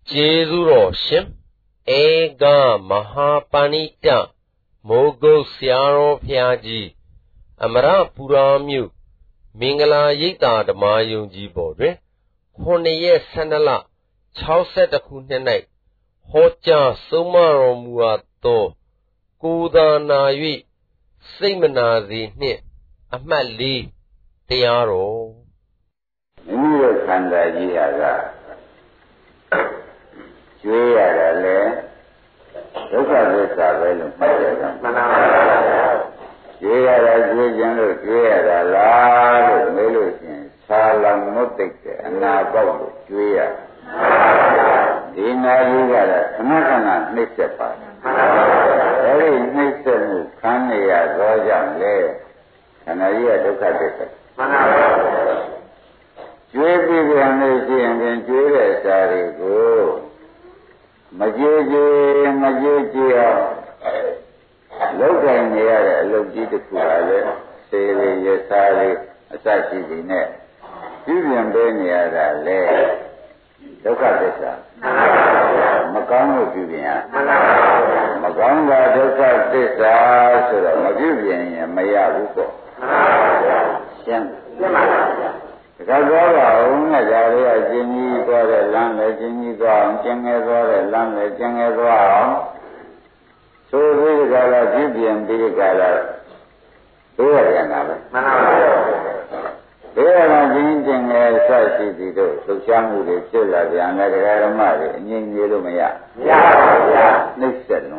Jezuro Shim Ega Mahapanita Mogo Siaro Piaji Amara Puramyu Mingala Yita the Mayunji Bodre Honeye Sanala Chauset a Kunene Hoja Sumaro Muato Kuda Nayi Simanazi Nit Amali Tiaro Kanda Jiaga Juya Dukha Vista Velu Juya Jujan Juya La Melusin Salam Mutik Anabau Juya Dina Yuga Kanakana Nisepa Very Nisemu Kanya Rojan Le Kanaya Dukha Vista Juya and Juya Sari Majuji Logan near Logi the Kula, Sally, Yasari, Asashi net. Julian Benia, Le, Dokatesa, Macano Julian, Maganga Doka Tesa, so that Majulian and Maya Ruko. Kagora, Unazari, Jimmy, got a land, Jimmy, got a land, Janga, so we got a Jibi and Billy Gala. There are changing a society, so Shamu, the Chilla, the Anagaramari, and Yelumaya. Next,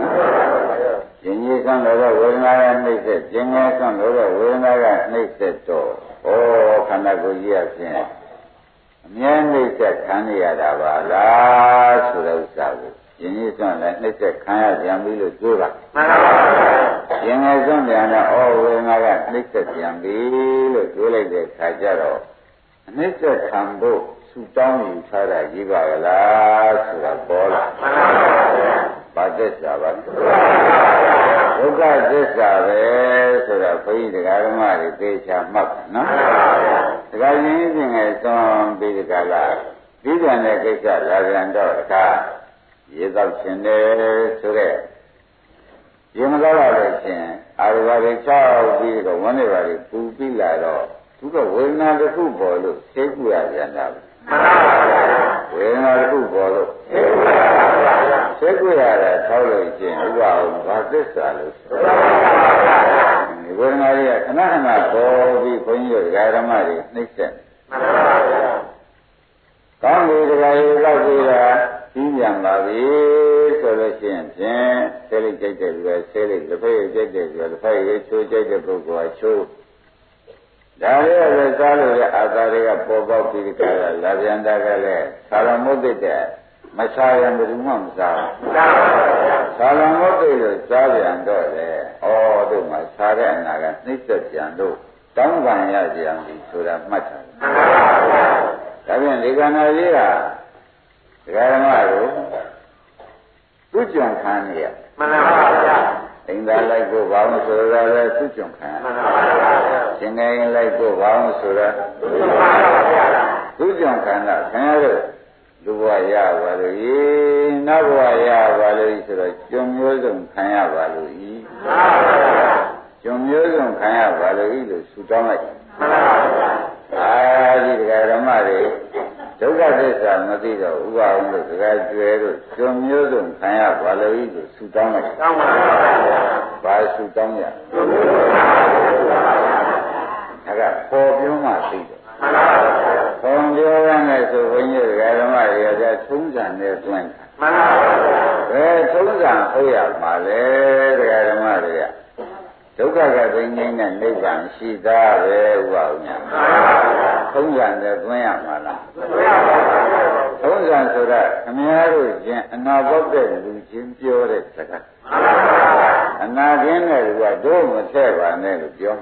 Jinny son of the Wilna, next, Jinny son of the Wilna, next door. Oh, Kanagoya, Mian said, Kanya Dava, Surasabu. Jinny son, let me Kaya Yamilu Jura. Jinny son, oh, Wilna, next Yamilu, Jula de Kajaro. Next Tambo, Sutami, Tara, Givala, Surabola. But this Look at this, so that for you, the Garamari, they shall mock, no? The Garaming is on Big Gala. These are the Gala, Lavanda, Yezal so there. Yamala, I will a child be the one ever who be like to the winner the football, take you as an winner football. Seguia Taulo, wow, but this salus. When I Kanana go be you, Garamari, Nixon. Come with the guy, Indian Babi, Solution, Delegated, selling the pay, the pay, two jagged book, I show. Daria, the Salu, Adaria, Boba, Pirica, Lavanda Gale, Salamudita. Messiah and the Mumsa Salamote, Sally and Dole, oh, do my Sarah and I Nixon and do. Don't buy Yaji so that much. Having Liganaria, Garamaro, good young Kanya. In that like go down so that good young Kanya. Singing like go down so that good young Kanya. Luaya Valley, Navaya Valley, Jumyosum Kaya Valley, Jumyosum Kaya Valley, the Sudama. I did Garamari, Toga Madida, who are on the graduate, Jumyosum Kaya Valley, the Sudama. By Sudamia. I got 4 Puma. From the other when you got a Maria, Tunsan, their twin. Tunsan, Oya, Male, the Maria. Toga bringing and Nivan, she died very well. Tunsan, the twin, Tunsan, so that Amiaru, and now what the Jim Pure, and now again, we are doing whatever I made you.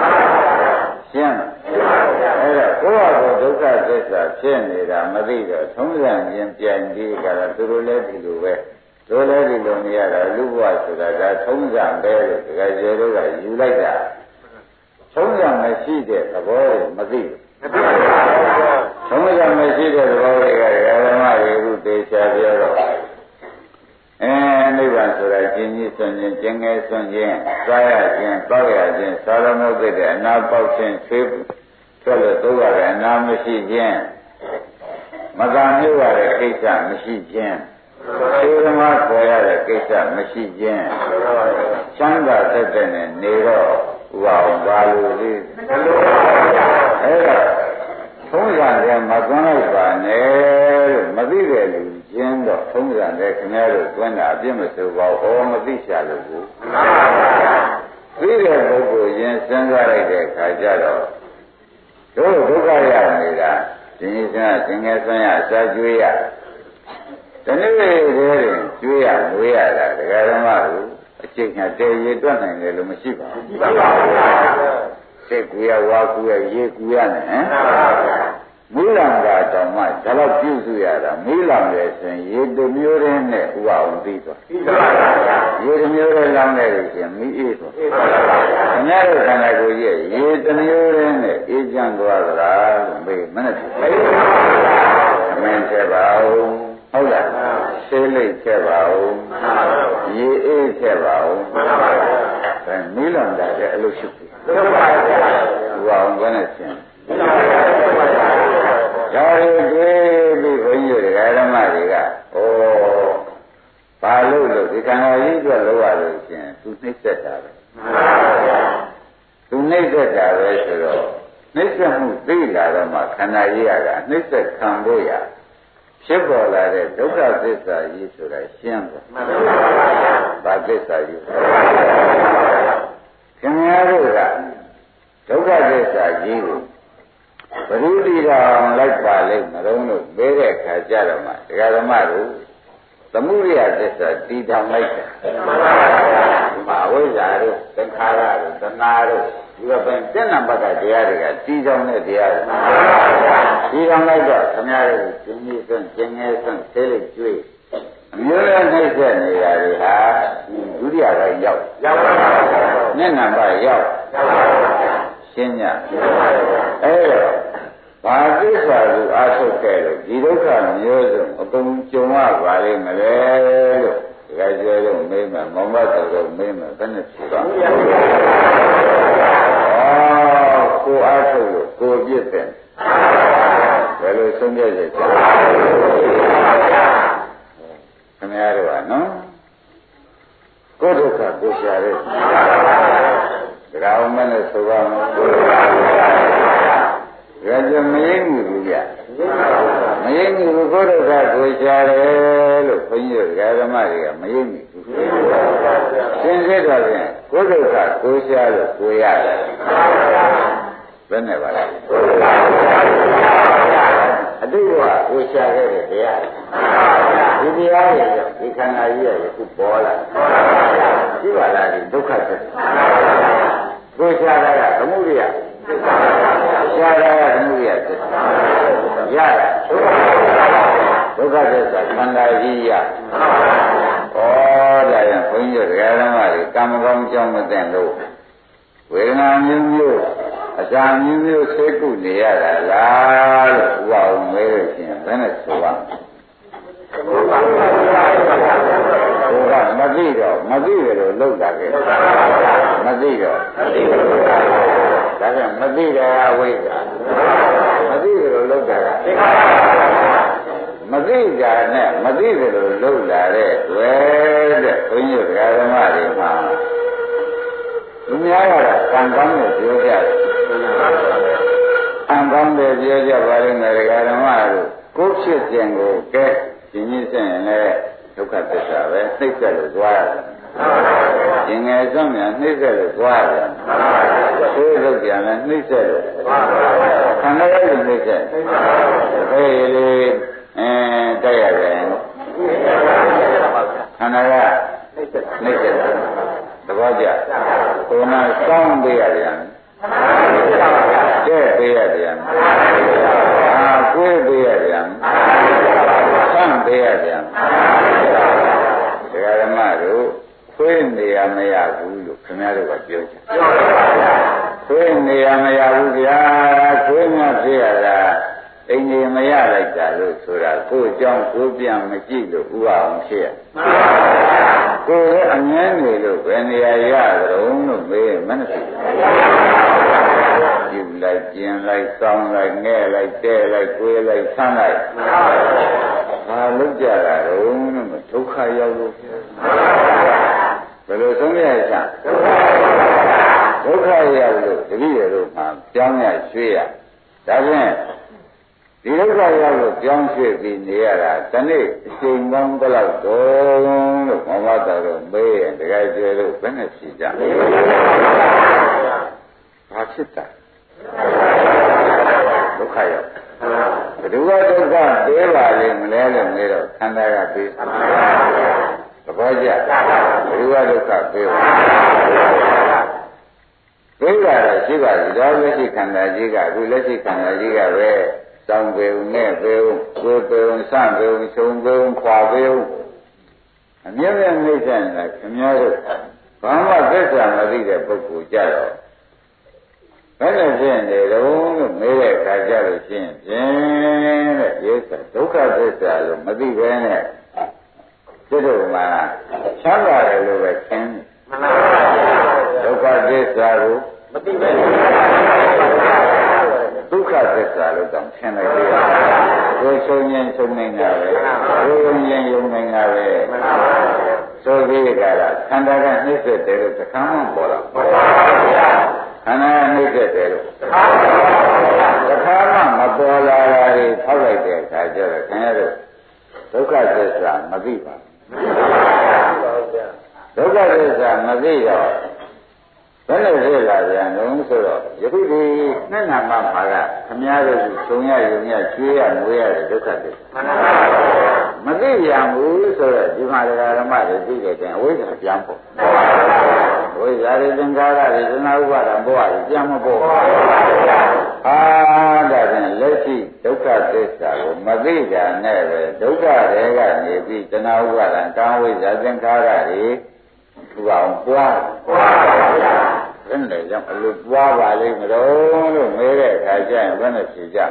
Dukha Vista, Chenida, Madida, Tumsan, Yampian, Diga, Turuleti, Turuleti, Lunia, Luwa, Tumsan, Bell, you like that. Tumsan, I see it, a boy, Madida. Tumsan, I see it, a boy, ချာပြောတော့နိဗ္ဗာန်ဆိုတာကျင့်ကြီးစွန့်ခြင်းကျင့်ငယ်စွန့်ခြင်းစားရခြင်းတောက်ရခြင်းသာရမုတ်တဲ့အနာပေါက်ခြင်းဆွေးထွက်လို့သုံးရတဲ့အနာမရှိခြင်းမကမျိုးရတဲ့ကိစ္စမရှိခြင်းသေဓမ္မခေါ်ရတဲ့ကိစ္စမရှိခြင်းချမ်းသာသက်သက်နဲ့နေတော့ဥပအောင်ပါလို့လေအဲ့ဒါထုံးစံတဲ့မသွန်းလိုက်ပါနဲ့လို့မသိတဲ့လူချင်းတော့ထုံးစံတဲ့ခင်ဗျားတို့သွန်းတာအပြစ်မဆိုပါဘူးမသိချလို့ဘူးသိတဲ့ပုဂ္ဂိုလ်ရင်စဉ်းစားလိုက်တဲ့အခါကျတော့တို့ဒုက္ခရနေတာဒီနည်းစသင်္ကေဆွမ်းရအစာကျွေးရဒီနေ့လေးကျွေးရမွေးရတာဒကာဓမ္မတို့အချိန်ကတည်းရတွက်နိုင်တယ်လို့မရှိပါဘူးစိတ်ကူရဝါကူရရေကူရနဲ့မီးလောင်တာတောင်မှဒါတော့ပြုစုရတာမီးလောင်တယ်ဆိုရင်ရေတစ်မျိုးတည်းနဲ့ဥပအောင်ပြီးသွားရေတစ်မျိုးတည်းလောင်တယ်ဆိုရင်မီးအေးသွားခင်ဗျားတို့ခန္ဓာကိုယ်ရဲ့ရေတစ်မျိုးတည်းနဲ့အေးချမ်းသွားသလားလို့မေးမနဲ့ဖြစ်အမင်းချက်ပါဦးဟုတ်လားဆေးလိတ်ချက်ပါဦးရေအေးချက်ပါဦးဒါမီးလောင်တာလည်းအလို့ရှိပြီဥပအောင်ကနဲ့ရှင်ဒါတွေတွေ့ပြီးဘုန်းကြီးတွေဓမ္မတွေကဘာလို့ဒီခန္ဓာကြီးအတွက်လောက်ရလို့ရှင်သူနှိမ့်ဆက်တာပဲသူနှိမ့်ဆက်တာပဲဆိုတော့နှိမ့်ဆက်မှုသိလာတော့မှခန္ဓာကြီးကနှိမ့်ဆက်ခံဖို့ရဖြစ်ပေါ်လာတဲ့ဒုက္ခသစ္စာကြီးဆိုတာရှင်းတယ်ဘာသစ္စာကြီးခင်ဗျားတို့ကဒုက္ခသစ္စာကြီးကိုဘုရုတိတော်လိုက်ပါလိမ့်မလုံးလို့ပေးတဲ့ခါကြတော့မှဒကာဓမ္မတို့သမုဒိယသစ္စာတည်ထောင်လိုက်တာဘာဝိဇ္ဇာတို့သင်္ခါရတို့သနာတို့ဒီကပြန်တက်နံပါတ်ကတရားတွေကတည်ထောင်တဲ့တရားတွေတည်ထောင်လိုက်တော့ခင်ဗျားတို့ကျင်းကြီးစွန့်ကျင်းငယ်စွန့်သေးလိမ့်ကျွေးအမျိုးသားနှိမ့်ဆက်နေရာတွေဟာဒုတိယပိုင်းရောက်ပါဘူးမျက်နှာပါရောက်ရှင်းညအဲ့တော့ဘာသစ္စာကိုအားထုတ်ခဲ့လို့ဒီဒုက္ခမျိုးစုံအကုန်ကြုံရပါလိမ့်မလဲလို့ဒီကကျေတော့မေးမှမောင်မတော်တော့မေးမှဘယ်နဲ့ဖြစ်သွားကိုအားထုတ်လို့ကိုပြစ်တယ်ဘယ်လိုဆုံးဖြတ်ချက်ချခင်ဗျားတို့ကနော်ကိုဒုက္ခကိုရှာတဲ့ဒါအောင်မနဲ့ဆိုပါမယ်ဒါကြမရင်းဘူးကြမရင်းဘူးကိုဒုက္ခကိုရှာတယ်လို့ခွန်ကြီးတို့ဓမ္မတွေကမရင်းဘူးရှင်းစစ်တော့ဖြင့်ကိုဒုက္ခကိုရှာလို့ကိုရတယ်ဘယ်နဲ့ပါလဲအတိတ်ကကိုရှာခဲ့တဲ့တရားဒီတရားရဲ့ဒီခန္ဓာကြီးရဲ့ခုပေါ်လာရှိပါလားဒီဒုက္ခသစ္စာကိုရှာတာကသမုဒိယရှာတာကသမုဒိယသစ္စာရတာဒုက္ခသစ္စာခန္ဓာကြီးရဒါရင်ဘုန်းကြီးတို့ဓမ္မတွေကံမကောင်းကြောင်းမသိလို့ဝေဒနာမျိုးမျိုးအစာမျိုးမျိုးသိကုနေရတာလားလို့ဥပအောင်မေးလို့ရှိရင်ဘယ်နဲ့ဆိုပါဘုရားမသိတော့မသိတယ်လို့လောက်တာကဲမသိတော့ဒါကြောင့်မသိတယ်အဝိဇ္ဇာမသိတယ်လို့လောက်တာကမသိကြနဲ့မသိတယ်လို့လောက်လာတဲ့တွေ့တဲ့ဘုန်းကြီးဓမ္မတွေမှာသူများကတော့ကံကောင်းလို့ပြောကြတယ်အံကောင်းတယ်ပြောကြပါလိမ့်မယ်ဓမ္မတို့ကိုယ်ဖြစ်ခြင်းကိုကဲဒီနည်းဆက်ရင်လည်းဒုက္ခသစ္စာပဲနှိမ့်ဆက်လို့သွားရတယ်။ဒီငယ်ဆုံးများနှိမ့်ဆက်လို့သွားရတယ်။သိလို့ပြန်လည်းနှိမ့်ဆက်လို့ခန္ဓာရဲ့နှိမ့်ဆက်။အေးလေတက်ရတယ်ခန္ဓာကနှိမ့်ဆက်သဘောကျ။ကိုယ်ကစောင်းပေးရတယ်။တဲ့ပေးရတယ်။ကိုယ်ပေးရတယ်။ဆန့်ပေးရတယ်။ဒကာဓမ္မတို့ခွေးနေရမရဘူးလို့ခင်ဗျားတို့ကပြောကြ။ခွေးနေရမရဘူးဗျာခွေးမှဖြစ်ရတာအိမ်ကြီးမရလိုက်တာလို့ဆိုတာကိုယ်အကြောင်းကိုယ်ပြန်မကြည့်လို့ဥပအောင်ဖြစ်ရကိုယ်ရဲ့အငင်းတွေလို့ဘယ်နေရာရကြုံလို့မေးမနှသိကြည့်လိုက်ကျင်လိုက်စောင်းလိုက်ငဲ့လိုက်တဲလိုက်ကိုယ်လိုက်ဆန်းလိုက်ဘာလုပ်ကြတာတော့ဒုက္ခရောက်လို့ဘယ်လိုဆုံးရချမ်းဒုက္ခရောက်လို့တတိယတို့မှာကြောင်းရရွှေ့ရဒါဖြင့်ဒီဒုက္ခရောက်လို့ကြောင်းရွှေ့ပြီးနေရတာတနေ့အချိန်ပေါင်းဘယ်လောက်တော့လို့မောဟတော်တို့မေးရင်တကယ်ကျေလို့ဘယ်နဲ့ဖြေကြဘာဖြစ်တာဒုက္ခရောက်ဘယ်သူကဒုက္ခပေးပါလိမ့်မလဲလို့မေးတော့ခန္ဓာကပေးသဘောကျဘယ်သူကဒုက္ခပေးပါပေးတာတော့ရှိပါပြီဒါလက်ရှိခန္ဓာကြီးကအခုလက်ရှိခန္ဓာကြီးကပဲတောင်းပေုံနဲ့ပေုံကိုယ်ပေုံစပေုံခြုံပေုံခွာပေုံအမြဲတမ်းနှိမ့်ဆက်နေတာခင်ဗျားတို့ဘာမှသစ္စာမသိတဲ့ပုဂ္ဂိုလ်ကြတော့ဘယ်နဲ့ဖြစ်နေတော့လို့မေးတဲ့အခါကျလို့ရှိရင်ဖြင့်တဲ့ရေစဒုက္ခသစ္စာလို့မသိပဲနဲ့ဒီလိုမှချမ်းသာတယ်လို့ပဲခင်ဒုက္ခသစ္စာကိုမသိပဲဒုက္ခသစ္စာလို့တောင်ရှင်းလိုက်သေးတယ်။ကိုယ်ဆုံးရင်ဆုံးနေတာပဲ။ကိုယ်ယုံရင်ယုံနေတာပဲ။ဆိုပြီးကြတာခန္ဓာကနှိမ့်ဆက်တယ်လို့သခါမှပေါ်တော့ခန္ဓာကနှိမ့်ဆက်တယ်လို့သခါမှမပေါ်လာတာတွေထောက်လိုက်တဲ့အခါကျတော့ခင်ဗျားတို့ဒုက္ခသစ္စာမသိပါဘူး။ဒုက္ခသစ္စာမသိတော့ဘယ်လိုဖြစ်လာပြန်လို့ဆိုတော့ယခုဒီနှစ်နာမမှာကခမည်းတော်ကသုံးရယုံရကျွေးရငွေရတဲ့ဒုက္ခသစ္စာမသိပြန်ဘူးဆိုတော့ဒီမှာဓမ္မတွေသိတဲ့တဲ့အဝိဇ္ဇာပြန်ပေါ့ဝိဇ္ဇာတွေသင်္ခါရတွေသနာဥပါဒံဘောရပြန်မပေါ့ဒါဖြင့်လက်ရှိဒုက္ခသစ္စာကိုမသိတာနဲ့ပဲဒုက္ခတွေကနေပြီးသနာဥပါဒံကာဝိဇ္ဇာသင်္ခါရတွေထူအောင်ပွားဘယ်နဲ့ကြောင့်အလိုပွားပါလိမ့်မလို့လို့မေးတဲ့အခါကျရင်ဘယ်နဲ့ဖြေကြ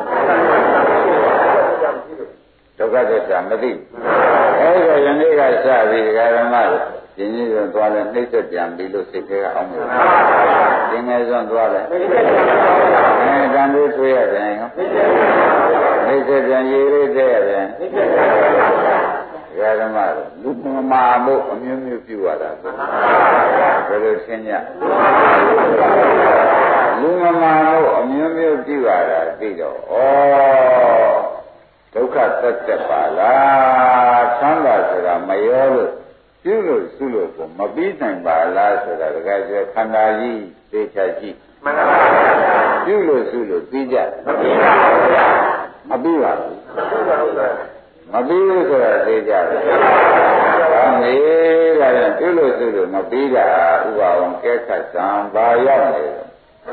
ဒုက္ခသစ္စာမသိအဲဒီတော့ယနေ့ကစပြီးဒကာဓမ္မတွေဒီနည်းဆိုသွားလဲနှိမ့်ဆက်ပြန်ပြီလို့စိတ်ထဲကအောင်လို့ဒီငယ်ဆုံးသွားလဲတန်လေးဆွေးရတယ်နော်နှိမ့်ဆက်ပြန်ရေးလေးတဲ့ရတယ်ဓမ္မတို့လူမမာဖို့အမျိုးမျိုးပြုရတာဘယ်လိုရှင်းကြလူမမာဖို့အမျိုးမျိုးပြုရတာသိတော့ဒုက္ခသက်သက်ပါလားချမ်းသာဆိုတာမရောလို့ပြုလို့စုလို့ကိုမပြီးနိုင်ပါလားဆိုတာတကယ်ကျခန္ဓာကြီးသိချကြည့်မှန်ပါပါပြုလို့စုလို့ပြီးကြမပြီးပါဘူးမပြီးဘူးဆိုတာသိကြတယ်။ဒါမေးတာလည်းပြုလို့စုလို့မပြီးတာဥပါဝံကဲခတ်စံဘာရောက်နေလဲ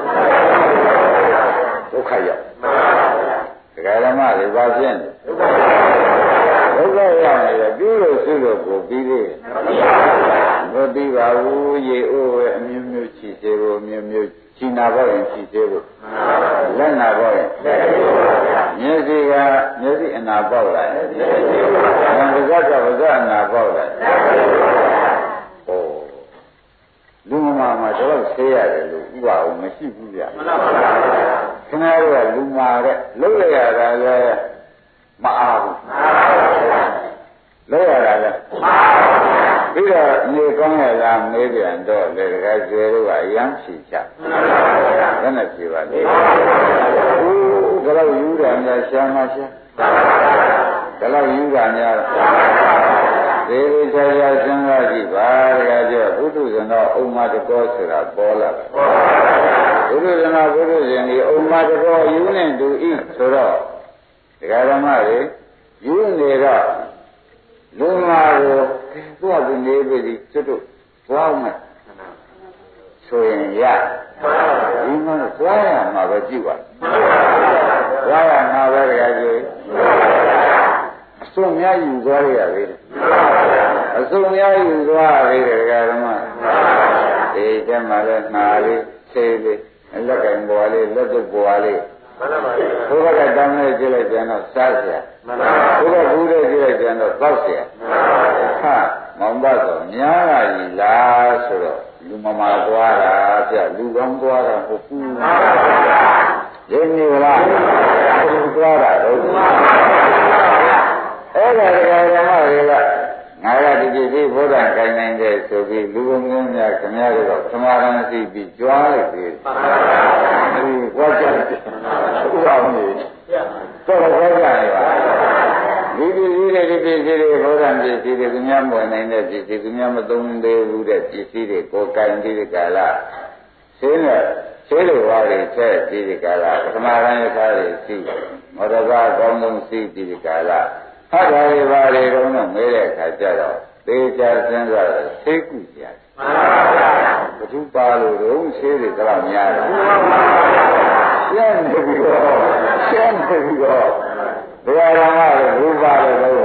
ဒုက္ခရောက်။ဒကာဓမ္မတွေဘာဖြစ်နေဒုက္ခရောက်နေတယ်ပြုလို့စုလို့ကိုပြီးသေးမပြီးပါဘူးရေအိုးပဲအမျိုးမျိုးချီသေးဖို့မျိုးမျိုးချီနာပေါ့ရင်ချီသေးဖို့လက်နာပေါ့ရင်မျက်စိကမျက်စိအနာပေါက်လာတယ်။ပါးစပ်ကပါးစပ်အနာပေါက်လာတယ်။လူမာမှာတော့ဆေးရတယ်လို့ဥပအောင်မရှိဘူးဗျာ။ခင်ဗျားတို့ကလူမာတဲ့လှုပ်လိုက်ရတာလည်းမအားဘူး။လှုပ်ရတာလည်းမအားဘူး။ပြီးတော့နေကောင်းရလားမေးပြန်တော့လေတကယ်ကျွဲတို့ကအယမ်းဖြေချ။ဘယ်နဲ့ဖြေပါလဲ။ဒါတော့ယူတာများရှားမှရှားဒါတော့ယူတာများသေသေးချာချာစဉ်းစားကြည့်ပါတကယ်ကျဘုဒ္ဓဇနောဥမ္မာတကောဆိုတာပေါ်လာတယ်ဘုဒ္ဓဇနောဘုဒ္ဓဇင်ဒီဥမ္မာတကောယူနေတူဤဆိုတော့ဒကာဓမ္မတွေယူနေတော့လူမာကိုသူ့အကူနေပြီကျွတ်တို့သွားမယ်ဆိုရင်ရဒီမှာသွားရမှာပဲကြည့်ပါသွားရမှာပဲတကယ်ကြီးအစွန်များယူသွားရပြီအစွန်များယူသွားပြီတကယ်ဓမ္မဒီကျမှလည်းနာလေးဆေးလေးလက်ကင်ပေါ်လေးလက်တုပ်ပေါ်လေးဘုရားကတောင်းနေကြည့်လိုက်ပြန်တော့စားเสียဘုရားဘူးတဲ့ကြည့်လိုက်ပြန်တော့တောက်เสียဟာမောင်ပါတော့များလာကြီးလားဆိုတော့လူမမာသွားတာပြလူကောင်းသွားတာဟုတ်ဘူးရင်းနေလားလူသွားတာဟုတ်အဲ့ဒါတရားဓမ္မတွေကငါကဒီကြည့်ပြီးဘုရားခိုင်နိုင်တယ်ဆိုပြီးလူကုန်ကင်းများခင်ဗျားတို့ကသမာဓိသိပြီးကြွားလိုက်ပြီဒီဝါကြတယ်ဥပအောင်ကြီးတော့ဝါကြနေပါဒီပစ္စည်းတွေဒီပစ္စည်းတွေဘုရားပစ္စည်းတွေခင်ဗျားမဝင်နိုင်တဲ့ပစ္စည်းခင်ဗျားမသုံးသေးဘူးတဲ့ပစ္စည်းတွေကိုယ်တိုင်ပြီးဒီကလာရှင်းတဲ့ရှင်းလို့ဝါတွေချက်ပြီးဒီကလာပထမပိုင်းရထားတွေရှိမောဒကာအကောင်းဆုံးရှိပြီးဒီကလာဟာဒါတွေပါလေတော့မေးတဲ့အခါကျတော့သေချာစဉ်းစားတော့သိကုကြတယ်မှန်ပါဗျာဘုသူပါလို့တော့ဆေးတွေတော့များတယ်ရှင်းနေပြီးတော့ဘုရားဓမ္မတွေဘုရားတွေလို့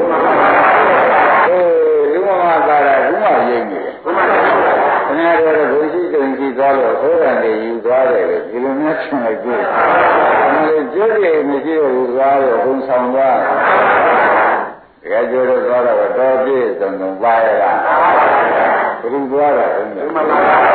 လူမမသာတာဘုမရိပ်နေတယ်ခင်ဗျားတို့ဘုရှိတုံကြည့်သွားလို့သောတာတွေယူသွားတယ်လေဒီလိုမျိုးဆင်လိုက်ကြည့်ကျိုးတွေမရှိတော့ဘူးသွားတော့ဘုံဆောင်သွားတကယ်ကျိုးတော့သွားတော့တော်ပြည့်စုံစုံပါရလားဘုရားသွားတာဘုရား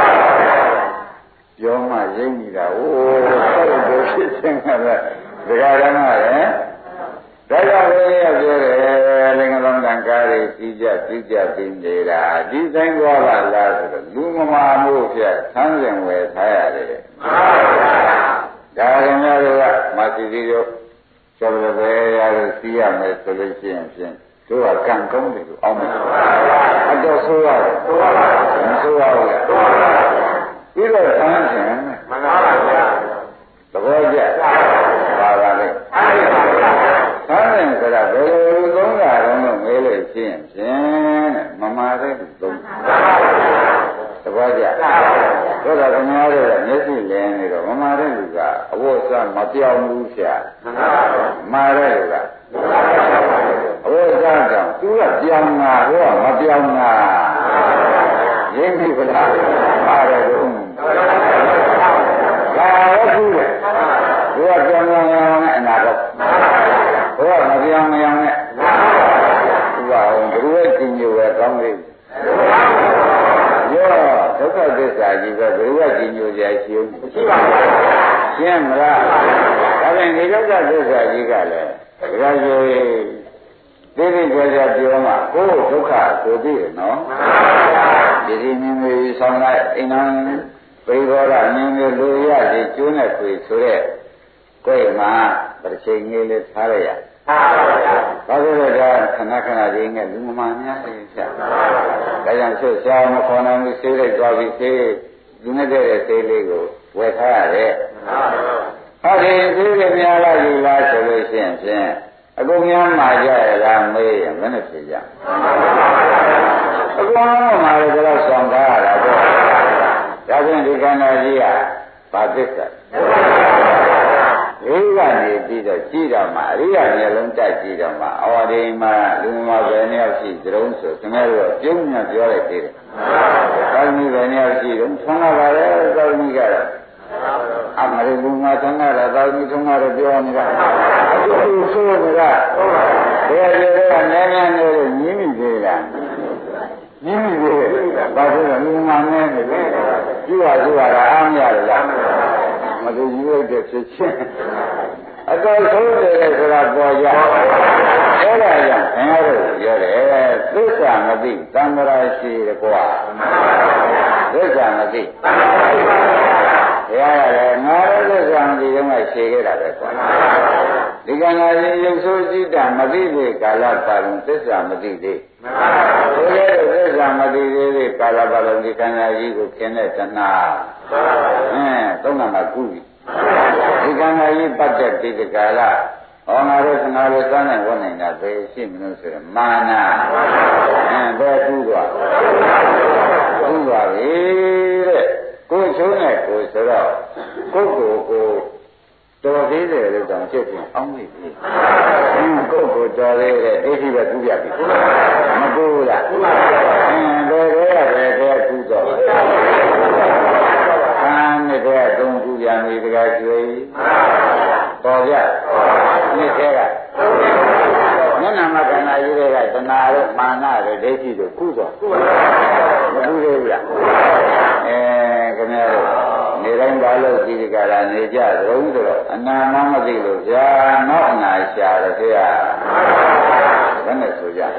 ပြောမှရိပ်နေတာဟိုဆက်လို့ဖြစ်ခြင်းကလည်းဒကာရမရဲ့ဒါကြောင့်လည်းပြောတယ်လင်္ကာလုံးတန်ကားတွေစီးကြပြီးနေတာဒီတိုင်းသွားပါလားဆိုတော့လူမမာမှုဖြင့်ဆန်းစင်ဝယ်ထားရတယ်မှန်ပါဗျာဒါခင်ဗျားတို့ကမဆီစီတို့ကျော်ရပဲရလို့စီးရမယ်ဆိုလို့ရှိရင်ဖြင့်တို့ကကံကောင်းတယ်လို့အောင်းမယ်အတော့ဆိုးရတယ်မဆိုးရဘူးပြီးတော့ဆန်းစင်မှန်ပါဗျာသဘောကျပါပါလေဆန်းစင်ဆိုတာဘယ်လိုသုံးတာတော့မေးလို့ရှိရင်ဖြင့်မမာတဲ့သူသုံးသဘောကျတို့ကခင်ဗျားတို့ကမျက်စိလင်းနေတော့မမာတဲ့လူကအဝတ်စားမပြောင်းဘူးဖြာမာတဲ့လူကအဝတ်စားကြောင့်သူကပြောင်းတာဟိုကမပြောင်းတာရင်းပြီဗလားပါတယ်တော့ဒါလည်းခုလေသူကပြောင်းနဲ့အနာတော့ဘုရားမပြောင်းမယောင်နဲ့သူကဘယ်လိုကြည့်ညိုပဲကောင်းလေးရောဒုက္ခသစ္စာကြီးပဲဘယ်လိုကြည့်ညိုကြရှိဦးရှိပါဘူးရှင်းမလားဒါပြန်ဒီဒုက္ခသစ္စာကြီးကလည်းဒါဆိုရင်သိသိကြကြပြောမှကိုယ်ဒုက္ခဆိုပြီးရနော်ဒီဒီမြင်ပြီးဆောင်လိုက်အိမ်တော်ပိဘောရမြင်ပြီးလူရစီကျိုးနဲ့ခွေဆိုတဲ့ကိုယ်မှာတစ်ချိန်ကြီးလေးထားရရဘာလို့လဲဒါခဏခဏလေးနဲ့လူမမာများနေကြဒါကြောင့်ဆွတ်ရှားမခေါ်နိုင်ဘူးဆေးလိုက်သွားပြီးဆေးလူနဲ့တဲ့ဆေးလေးကိုဝယ်ထားရတယ်ဟုတ်တယ်ဆေးတွေများလာယူလားဆိုလို့ရှိရင်ဖြင့်အကုန်များမှာကြရလားမေးရင်မနဲ့ဖြစ်ကြအကုန်လုံးမှာလည်းတော့ဆောင်ထားရတာပေါ့ဒါဖြင့်ဒီကံတော်ကြီးကဘာသစ္စာဒီကနေပြီးတော့ကြည့်တော့မှအရိယာမျိုးလုံးတက်ကြည့်တော့မှအော်ဒီမှာလူမဘယ်နှယောက်ရှိကြုံဆိုခင်ဗျားတို့ပြုံးညပြောလိုက်သေးတယ်။သာသမီဘယ်နှယောက်ရှိတုံးဆွမ်းလာပါလေသာသမီကတော့အမရိလူငါဆွမ်းလာတာသာသမီဆွမ်းလာတော့ပြောနေတာအခုဆိုနေတာဘယ်လိုလဲနည်းနည်းလေးညင်းမိသေးလားညင်းမိသေးတယ်ဘာလို့လဲလူငါနဲ့နေလဲကြည့်ရတာအားမရလားမတူယူရတဲ့ဖြစ်ချင်းအတော်ဆုံးတယ်ဆိုတာပေါ်ရအဲ့ဒါကြောင့်ခင်ဗျားတို့ပြောတယ်သစ္စာမသိသံဃာရှိရကွာသစ္စာမသိဘုရားရတယ်ငါလည်းသစ္စာမသိတော့မှရှင်းခဲ့တာပဲကွာဒီကံလာရင်ရုပ်ဆိုးစိတ္တမသိသေးကာလပါလုံးသစ္စာမသိသေးဘုရားတို့သစ္စာမသိသေးတဲ့ကာလပါလုံးဒီကံလာကြီးကိုခင်းတဲ့တဏှာသုံးနာမှာကုပြီဒီကံလာကြီးပတ်တဲ့ဒီကကာလဟောငါတို့ငါတို့စမ်းနိုင်ဝတ်နိုင်တာပဲရှိမလို့ဆိုရမာနာဘယ်ကူသွားပြီတဲ့ကိုယ်ချိုးနဲ့ကိုယ်ဆိုတော့ကိုယ်ကိုတော်သေးတယ်လို့တောင်ချက်ပြင်အောင်းနေပြီကိုယ်ကိုတော်သေးတယ်ဒိဋ္ဌိပဲကူးပြပြီမကူးလားဘယ်ကူတော့ခံနေနှစ်ထဲက3ခုပြန်ပြီတကယ်ကျွေးပေါ်ပြနှစ်ထဲကမျက်နှာမှာခန္ဓာကြီးတွေကတဏှာတို့မာနတို့ဒိဋ္ဌိတို့ခုတော့မခုသေးဘူးလားခင်ဗျားတို့နေတိုင်းဘာလို့ဒီကရာနေကြတုံးဆိုတော့အနာမမသိလို့ဗျာနောက်အနာရှာတယ်ဖေရဘယ်နဲ့ဆိုကြ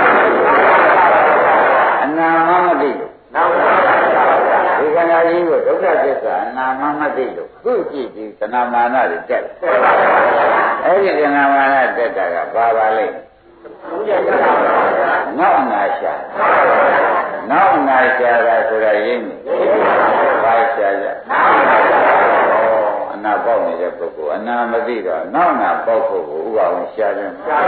အနာမမသိလို့ဒီခန္ဓာကြီးကိုဒုက္ခသစ္စာအနာမမသိလို့သူ့ကြည့်ပြီးတဏမာနတွေတက်အဲ့ဒီတဏမာနတက်တာကဘာပါလဲနောက်အနာရှာနောက်အနာရှာတာဆိုတာရင်းနေဘာရှာကြအနာပေါက်နေတဲ့ပုဂ္ဂိုလ်အနာမသိတော့နောက်နာပေါက်ဖို့ကိုဥပအောင်ရှာတယ်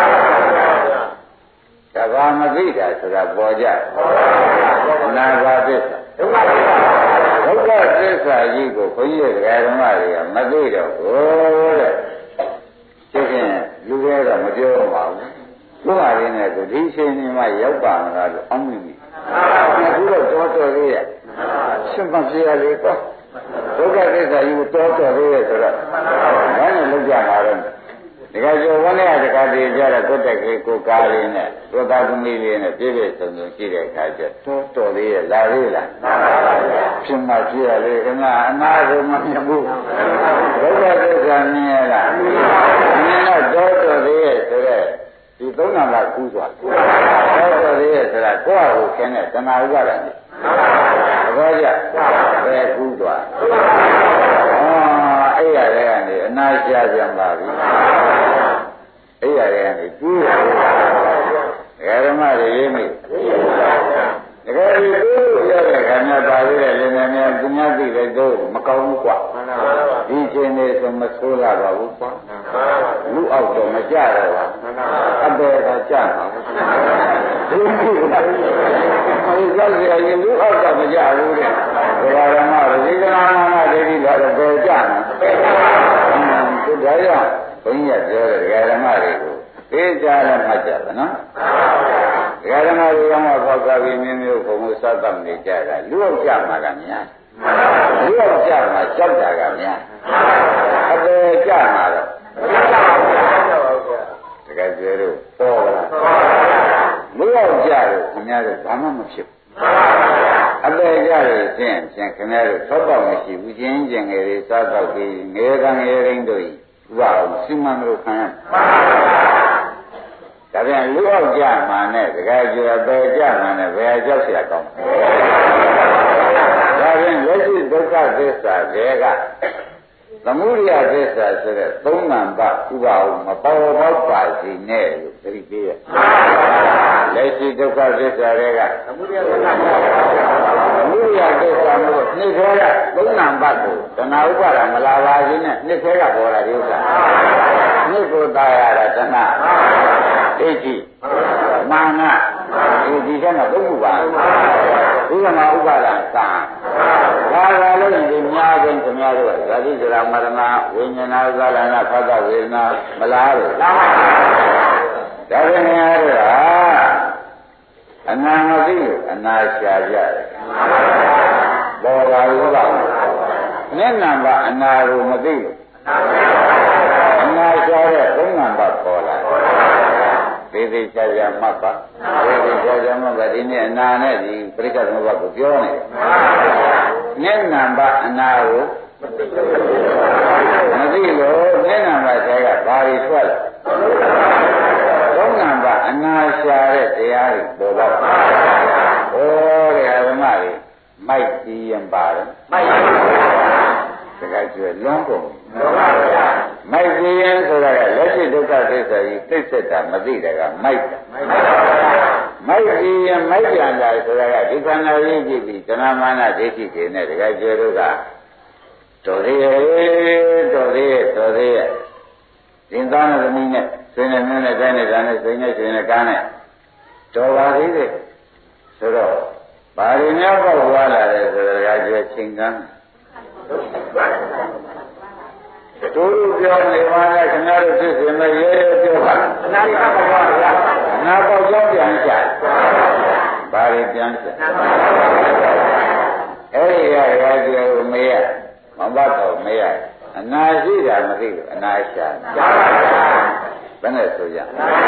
တဘာမသိတာဆိုတာပေါ်ကြအနာဘာသစ္စာဒုက္ခသစ္စာကြီးကိုဘုန်းကြီးတွေဓမ္မတွေကမသိတော့ဘူးတဲ့သိခင်လူတွေကမပြောပါဘူးဘုရားရင်းနဲ့ဒီရှင်နေမှရောက်ပါမလားလို့အောင်းမိပြီအခုတော့တော်တော်လေးရရှင်းမပြရလေကောဒုက္ခသစ္စာကြီးကိုတော်တော်လေးရဆိုတော့ဘာနဲ့လောက်ကြမှာတော့ဒီကကျော်ဝန်းနဲ့တခါတည်းကြတော့ကိုယ်တက်ကလေးကိုကားလေးနဲ့ကိုသားသမီးလေးနဲ့ပြည့်ပြည့်စုံစုံရှိတဲ့အခါကျတော်တော်လေးရလာသေးလားရှင်းမပြရလေခဏအနာကိုမမြင်ဘူးဒုက္ခသစ္စာမြင်ရလားမြင်တော့တော်လေးရဆိုတော့ဒီသုံးနာကကူးသွားတော်တော်လေးရဆိုတာကိုယ့်အကိုခင်းတဲ့တဏှာဥပါဒံသဘောကျပဲကူးသွားအဲ့ရတဲ့ကနေအနာရှားပြန်ပါပြီအဲ့ရတဲ့ကနေကူးတယ်ဓမ္မတွေရေးမိတကယ်ဒီကူးရတဲ့ခန္ဓာပါသေးတယ်လည်းများသူများသိတဲ့တော့မကောင်းဘူးကွာဒီချိန်နေဆိုမဆိုးလာပါဘူးကွာလူအောက်တော့မကြတော့ပါအပေကကြမှာဒီကူးတာဒီကြောက်ရရင်လူအောက်တော့မကြဘူးတဲ့ဓမ္မတွေဒီကနာနာဒိဋ္ဌိတော့ဘယ်ကြမှာသူဒါကြောင့်ဘုန်းကြီးကပြောတယ်ဓမ္မတွေကိုသိကြလည်းမှတ်ကြပါနော်ဓမ္မတွေကမှပေါက်သွားပြီးမျိုးမျိုးဘုံကိုစသတ်နေကြတာလူအောင်ကြမှာကများလူအောင်ကြမှာကြောက်တာကများအပေကြမှာတော့တကယ်ကျေလို့ပေါ်လာလူအောင်ကြလို့ခင်ဗျားတို့ဘာမှမဖြစ်ဘူးအပေကြလို့ဖြင့်ခင်ဗျားတို့သောက်တော့မရှိဘူးချင်းချင်းငယ်လေးစားတော့ပြီးငယ်ကငယ်ရင်းတို့ဤဥပအောင်စိမံလို့ခံရဒါပြန်လူအောက်ကြမှာနဲ့တကယ်ကြွယ်ပဲကြမှာနဲ့ဘယ်ကြောက်เสียကောင်းဒါပြန်လက်ရှိဒုက္ခသစ္စာတွေကသမုဒယသစ္စာဆိုတဲ့သုံးနံပါတ်ဥပအောင်မပေါ်ပေါက်ပါစေနဲ့လို့သတိပေးရလက်ရှိဒုက္ခသစ္စာတွေကသမုဒယသစ္စာမျိုးနှစ်ခဲကသုံးနံပါတ်ကိုတဏှာဥပါဒမလာပါစေနဲ့နှစ်ခဲကပေါ်လာတဲ့ဥစ္စာနှစ်ကိုတာရတာတဏှာဒိဋ္ဌိမာနဒီကနေ့သုံးခုပါဒီကမှာဥပါဒံသံဒါကလည်းဒီများခြင်းခင်ဗျားတို့ကဇာတိဇရာမရဏဝိညာဏဇာလနာဖသဝေဒနာမလားလို့ဒါပေမဲ့များတို့ကအနာမသိလို့အနာရှာကြတယ်ပေါ်ပါလို့ပါမျက်နှာကအနာကိုမသိလို့အနာရှာတဲ့သုံးနံပါတ်ပေါ်လာသေးသေးချာချာမှတ်ပါသေးသေးချာချာမှတ်ပါဒီနေ့အနာနဲ့ဒီပရိက္ခသမဘကိုပြောနေတယ်မျက်နှာကအနာကိုမသိလို့မျက်နှာမှာဆရာကဘာတွေထွက်လဲသုံးနံပါတ်အနာရှာတဲ့တရားတွေပေါ်တော့ဩတဲ့ဓမ္မတွေမိုက်ကြည့်ရင်ပါတယ်မိုက်တကယ်ကျွလွန်ကုန်မိုက်ကြည့်ရင်ဆိုတာကလက်ရှိဒုက္ခသစ္စာကြီးသိစစ်တာမသိတယ်ကမိုက်တာမိုက်ကြည့်ရင်မိုက်ပြန်တာဆိုတာကဒီခန္ဓာကြီးကြည့်ပြီးတဏမာနဒိဋ္ဌိတွေနဲ့တကယ်ကျွတို့ကတော်သေးရဲ့သင်္သားနဲ့သမီးနဲ့ဆွေနဲ့နန်းနဲ့တိုင်းနဲ့ဒါနဲ့စိန်နဲ့ရှင်နဲ့ကားနဲ့တော်ပါသေးတယ်ဆိုတော့ဘာတွေများပေါက်သွားလာတယ်ဆိုတော့ဒါကျွချိန်ကန်းတို့ပြောနေပါနဲ့ခင်ဗျားတို့ဖြစ်စင်မဲ့ရဲပြောပါအနာပေါက်ပါဗျာအနာပေါက်ကြောင်းပြန်ချဘာတွေပြန်ချအဲ့ဒီရကျွကိုမေးရမပတ်တော့မေးရအနာရှိတာမသိလို့အနာရှာဘယ်နဲ့ဆိုကြ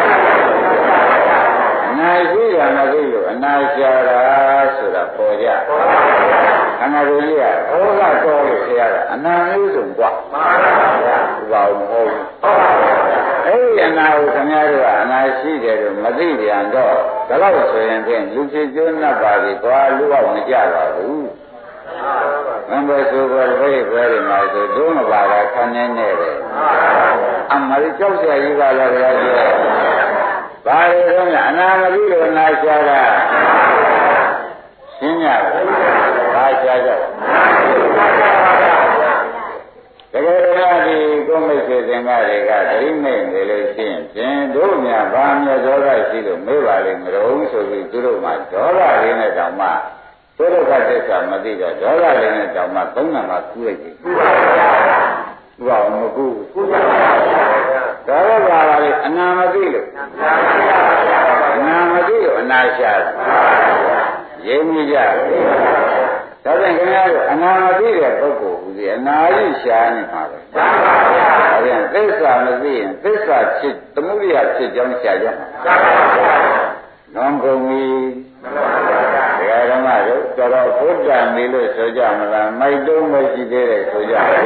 အနာရှိတာမသိလို့အနာရှာတာဆိုတာပေါ်ကြခန္ဓာကိုယ်ကြီးကဩဃတော်လို့ဆရာကအနာမျိုးစုံกว่าမှန်ပါဗျာဘာမဟုတ်ဘူးအဲ့ဒီအနာကိုခင်ဗျားတို့ကအနာရှိတယ်လို့မသိပြန်တော့ဒါလို့ဆိုရင်ဖြင့်လူဖြစ်ကျွန်း납ပါပြီသွားလူအောင်မကြပါဘူးမင်းပဲဆိုတော့ဘယ်ပဲဒီမှာဆိုဒုမပါတာခံနေနေတယ်အမလေးကြောက်เสียကြီးပါလားကြာကြီးဘာလို့လဲအနာမသိလို့အနာရှာတာရှင်းရပါဘာရှာကြတကယ်တော့ဒီကိုမိတ်ဆွေသင်္ဃတွေကသတိမဲ့နေလို့ရှိရင်ဖြင့်တို့များဘာမြတ်ဒေါသရှိလို့မေးပါလိမ့်မလို့ဆိုပြီးသူတို့မှဒေါသလေးနဲ့တောင်မှဒုက္ခသစ္စာမသိတော့ဒေါသလေးနဲ့တောင်မှသုံးနာမှာကူးလိုက်ပြီကူးပါဗျာမကူးကူးပါဗျာဒါတော့ပါပါလေအနာမသိလို့အနာမသိလို့အနာရှာတယ်ရင်းမိကြဒါပြန်ခင်ဗျားတို့အနာမသိတဲ့ပုဂ္ဂိုလ်ဟူသည်အနာကြီးရှာနေမှာပဲမှန်ပါဗျာဒါပြန်သစ္စာမသိရင်သစ္စာဖြစ်သမုဒိယဖြစ်ကြောင်းရှာကြမှာမှန်ပါဗျာလွန်ကုန်ပြီမှန်ပါဗျာဓမ္မတို့တော်တော်ဘုဒ္ဓံနေလို့ဆိုကြမလားမိုက်တုံးမရှိသေးတယ်ဆိုကြတယ်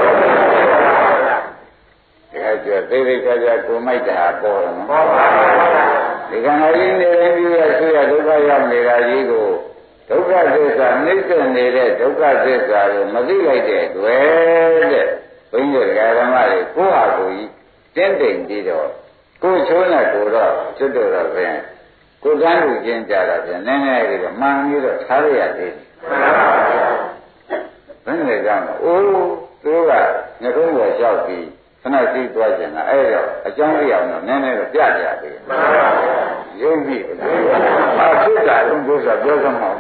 ဒါကြသိသိကြကြကိုမိုက်တာပေါ်တယ်နော်မှန်ပါဗျာဒီကံကြီးနေရင်ပြီးရဆွေရဒုက္ခရောက်နေတာကြီးကိုဒုက္ခသစ္စာနှိမ့်ဆက်နေတဲ့ဒုက္ခသစ္စာကိုမသိလိုက်တဲ့တွေ့တဲ့ဘုန်းကြီးဓမ္မတွေကိုယ့်ဟာကိုယ်ကြီးတင်းတိမ်ပြီးတော့ကိုယ်ချိုးနဲ့ကိုယ်တော့ကျွတ်တော့ပဲကိုယ်တန်းလူချင်းကြတာပြန်နည်းနည်းလေးတော့မှန်ပြီးတော့ထားရရသေးတယ်ဘယ်နဲ့ကြောင့်အိုးသူကငကုံးပေါ်လျှောက်ပြီးခဏသိသွားကြတာအဲ့တော့အကြောင်းတရားတော့နည်းနည်းတော့ပြကြသေးတယ်ယုံကြည်ဘာဖြစ်တာလဲသူကပြောစမ်းမအောင်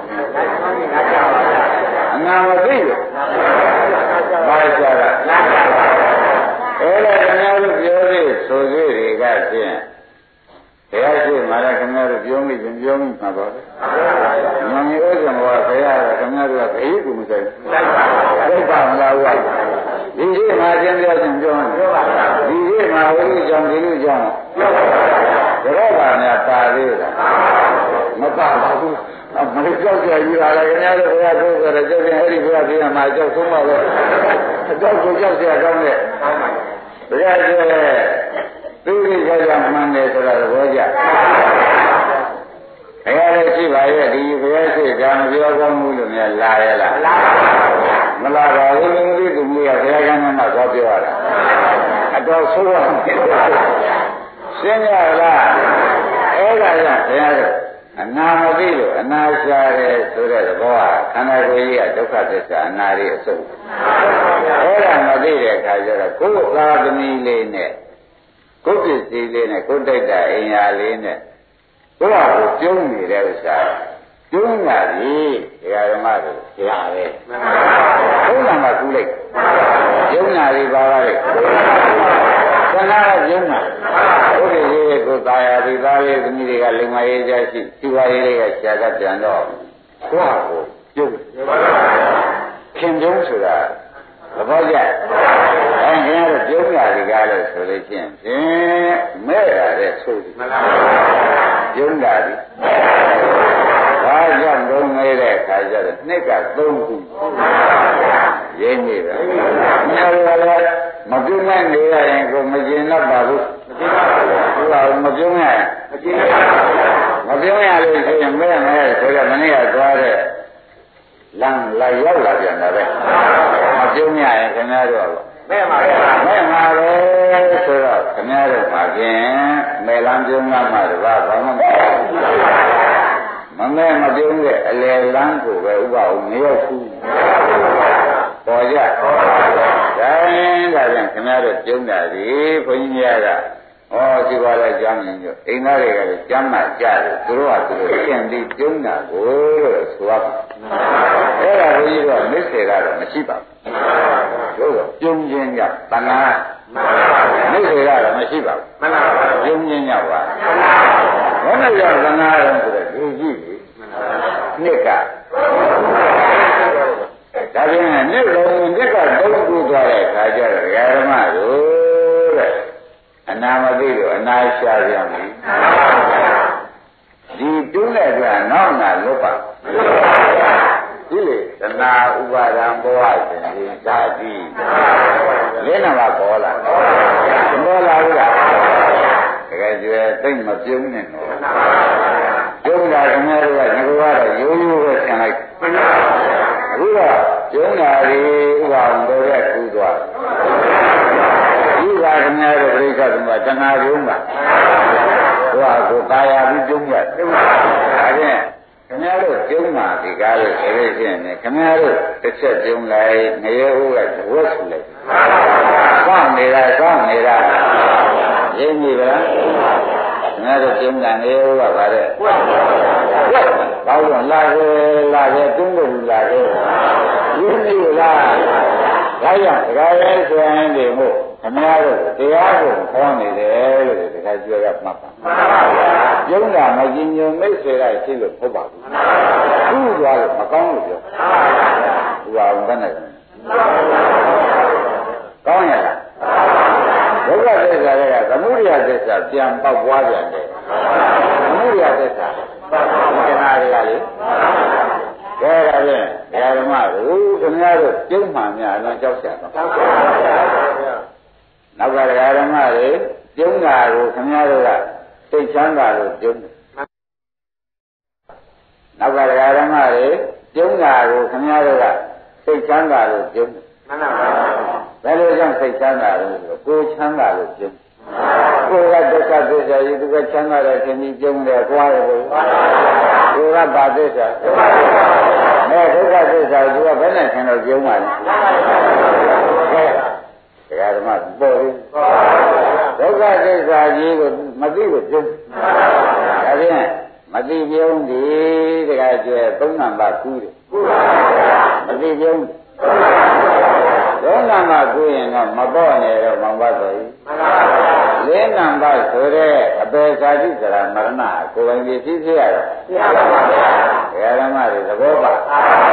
အနာမသိလို့ဘာကြတာအဲ့ဒါခင်ဗျားတို့ပြောသေးဆိုသေးတွေကဖြင့်ဘုရားရှိမှလည်းခင်ဗျားတို့ပြောမိရင်ပြောမိမှာပါပဲ။ဉာဏ်ရည်ဥစ္စာဘောဘုရားကခင်ဗျားတို့ကခရီးကူမဆိုင်ဘူး။သိပါမလားဟုတ်။ဒီရှိမှသင်ပြောခြင်းပြောတယ်။ဒီရှိမှဝိနည်းကြောင့်ဒီလိုကြောင့်ပြောပါဘူး။ဒါတော့ကများပါသေးတာ။မပါပါဘူး။မလေးကြောက်ကြရည်ပါလားခင်ဗျားတို့ဘုရားပြောကြတယ်ကြောက်ရင်အဲ့ဒီဘုရားပြောမှကြောက်ဆုံးပါပဲ။အကြောက်ကိုကြောက်เสียကောင်းတဲ့။ဘုရားပြောတယ်သူရိကြကြမှန်တယ်ဆိုတာသဘောကျဘုရားလည်းရှိပါရဲ့ဒီဘုရားရှိတာမပြောကောင်းဘူးလို့များလာရလားမလာပါဘူးလူကြီးသူကြီးကဘုရားကမ်းမှာသွားပြောရတာအတော်ဆိုးရရှင်းရလားအဲ့ဒါကြောင့်ဘုရားကအနာမသိလို့အနာရှာတယ်ဆိုတဲ့သဘောဟာခန္ဓာကိုယ်ကြီးကဒုက္ခသစ္စာအနာရီအစုပ်အဲ့ဒါမသိတဲ့အခါကျတော့ကိုယ်သာသမီလေးနဲ့ကိုယ်ပစ္စည်းလေးနဲ့ကိုယ်တိုက်တာအိမ်ယာလေးနဲ့ကိုယ်ဟာကိုပြုံးနေတဲ့ဥစ္စာပြုံးတာကြီးဒကာဓမ္မတို့ကြာပဲဘုရားမှာကူးလိုက်ပြုံးတာကြီးပါပါလေခဏကပြုံးတာဘုရားကြီးကိုသာယာဒီသားလေးသမီးတွေကလိမ္မာရေးကြရှိဒီဝါရေးတွေကရှာကပြန်တော့ကိုယ်ဟာကိုပြုံးခင်ပြုံးဆိုတာသဘောကျခင်ဗျားတို့ပြုံးရဒီကားလို့ဆိုလို့ချင်းဖြင့်မဲ့ရတဲ့ဆိုသည်ပြုံးတာဒီဘာကြောင့်လုံးနေတဲ့အခါကျတော့နှစ်က3ခုရင်းနေပဲညောလည်းမပြုံးနိုင်နေရရင်ကိုမကျင်တော့ပါဘူးသူကမပြုံးရရင်မပြုံးရလို့ဆိုရင်မဲ့မဲ့ဆိုတော့မနေ့ကသွားတဲ့လမ်းလာရောက်လာပြန်တာပဲမပြုံးရရင်ခင်ဗျားတို့မဲ့ပါပဲမဲ့ပါပဲဆိုတော့ခင်ဗျားတို့မှာဖြင့်မဲ့လမ်းပြုံးမှတပါးဘာမှမမဲ့မပြုံးတဲ့အလယ်လမ်းကိုပဲဥပအောင်မရောက်ဘူးပေါ်ကြဒါရင်ဒါပြန်ခင်ဗျားတို့ပြုံးတာဒီဘုန်းကြီးများကဩဒီပါလဲကျမ်းရင်ညအိမ်သားတွေကလည်းကျမ်းမှကြတယ်သူတို့ကသူတို့ရှင်းပြီးပြုံးတာကိုလို့ဆိုရပါအဲ့ဒါဘုန်းကြီးကမစ္ဆေကတော့မရှိပါဘူးတို့ပြုံးခြင်းကြောင့်တဏှာမစ္ဆေကတော့မရှိပါဘူးပြုံးခြင်းကြောင့်ပါဘယ်နဲ့ကြောင့်တဏှာတော့ဆိုတော့ဒီကြည့်ပြီနှစ်ကဒါဒါပြန်နှစ်လုံးမြက်ကသုံးခုသွားတဲ့ခါကျတော့ဓမ္မတို့တဲ့အနာမသိလို့အနာရှာပြန်ပြီဒီတူးတဲ့ကနောက်နာလွတ်ပါဒီလေသနာဥပါဒံဘောဟစဉ်ဒီဓာတိလေးနာမပေါ်လာပေါ်လာဘူးလားတကယ်ကျွဲသိမ့်မပြုံးနဲ့တော့ပြုံးတာခင်ဗျားတို့ကငါကတော့ရိုးရိုးပဲဆင်လိုက်အခုတော့ပြုံးတာဒီဥပါဒံတော်တဲ့ကူသွားဒီကခင်ဗျားတို့ပြိဿသမတဏှာပြုံးတာကိုကာယပြီးပြုံးရတယ်ဒါဖြင့်ခင်ဗျားတို့ပြုံးမှာဒီကားလို့ဆိုလို့ရှိရင်ခင်ဗျားတို့တစ်ချက်ပြုံးလိုက်ငရဲဟုတ်ကဝတ်ဆူလိုက်စောင့်နေတာရင်းပြီဗလားခင်ဗျားတို့ပြုံးတာငရဲဟုတ်ကပါတဲ့ဘာလို့လာခဲ့တွန်းလို့လာခဲ့ရင်းပြီလားဒါကြောင့်ဒကာရဲဆိုရင်ဒီမို့ခင်ဗျားတို့တရားကိုခေါ်နေတယ်လို့ဒီကကြွရမှတ်ပါပြုံးတာမကြည်ညိုမိတ်ဆွေလိုက်ရှိလို့ဟုတ်ပါဘူးခုသွားလို့မကောင်းလို့ပြောသူကဘယ်နဲ့ကောင်းရလားဒုက္ခသစ္စာတွေကသမုဒယသစ္စာပြန်ပေါက်ပွားပြန်တယ်သမုဒယသစ္စာဒီကနာတွေကလေဒါကြရင်ဓမ္မတို့ခင်ဗျားတို့ပြုံးမှများအလွန်ကြောက်ကြတော့နောက်ကဓမ္မတွေပြုံးတာကိုခင်ဗျားတို့ကသိချမ်းသာလို့ပြုံးတယ်နောက်ကဓမ္မတွေပြုံးတာကိုခင်ဗျားတို့ကသိချမ်းသာလို့ပြုံးတယ်မှန်ပါပါဘယ်လိုကြောင့်သိချမ်းသာလို့ဆိုကိုချမ်းသာလို့ပြုံးကိုကဒုက္ခသစ္စာကြီးသူကချမ်းသာတယ်ခင်ကြီးပြုံးတယ်ကြွားတယ်ကိုကဘာသစ္စာအဲဒုက္ခသစ္စာသူကဘယ်နဲ့ခင်တော့ပြုံးပါလဲတရားဓမ္မပေါ်ရင်ဒုက္ခသစ္စာကြီးကိုမသိလို့ပြုံးဒါဖြင့်မသိပြုံးဒီတရားကျဲသုံးနံပါတ်ကူးတယ်မသိပြုံးသုံးနံပါတ်ကူးရင်တော့မပေါ့နေတော့မပတ်တော့ဘူးလေးနံပါတ်ဆိုတဲ့အပေစာတိစရာမရဏကိုယ်ပိုင်ပြည့်စည်ရတော့တရားဓမ္မတွေသဘောပါ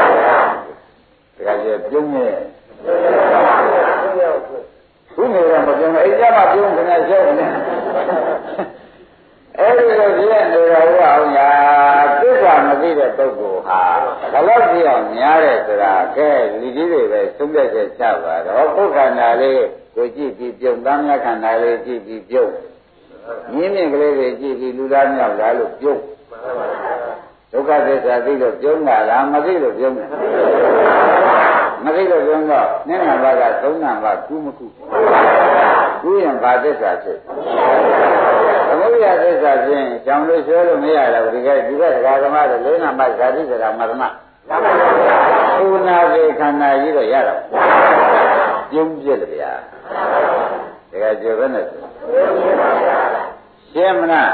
တရားကျဲပြုံးရဲ့ဘုနေရမပြောအိမ်ကြမှာပြုံးနေတာရှောက်နေအဲဒီလိုပြည့်နေတော့အောင်ညာသစ္စာမသိတဲ့ပုဂ္ဂိုလ်ဟာဘလို့ကြည့်အောင်များတယ်ဆိုတာကဲလူကြီးတွေပဲသုံးပြချက်ချပါတော့ပုဂ္ဂန္ဓာလေးကိုကြည့်ပြီးပြုံးသားများခန္ဓာလေးကြည့်ပြီးပြုံးမြင်းမြင့်ကလေးတွေကြည့်ပြီးလူသားမြောက်လာလို့ပြုံးဒုက္ခသစ္စာသိလို့ပြုံးတာလားမသိလို့ပြုံးတယ်မသိလို့ပြုံးတော့နည်းနည်းပါးကသုံးနံပါတ်ကူးမကူးကူးရင်ဘာသစ္စာဖြစ်သမုဒယသစ္စာဖြင့်ကြောင်လို့ဆွဲလို့မရတော့ဒီကတရားဓမ္မတွေလေးနံပါတ်ဇာတိစရာမရဏဥနာပေခန္ဓာကြီးတော့ရတော့ပြုံးပြစ်တယ်ဗျာဒါကကြွယ်ပဲနဲ့ရှင်းမလား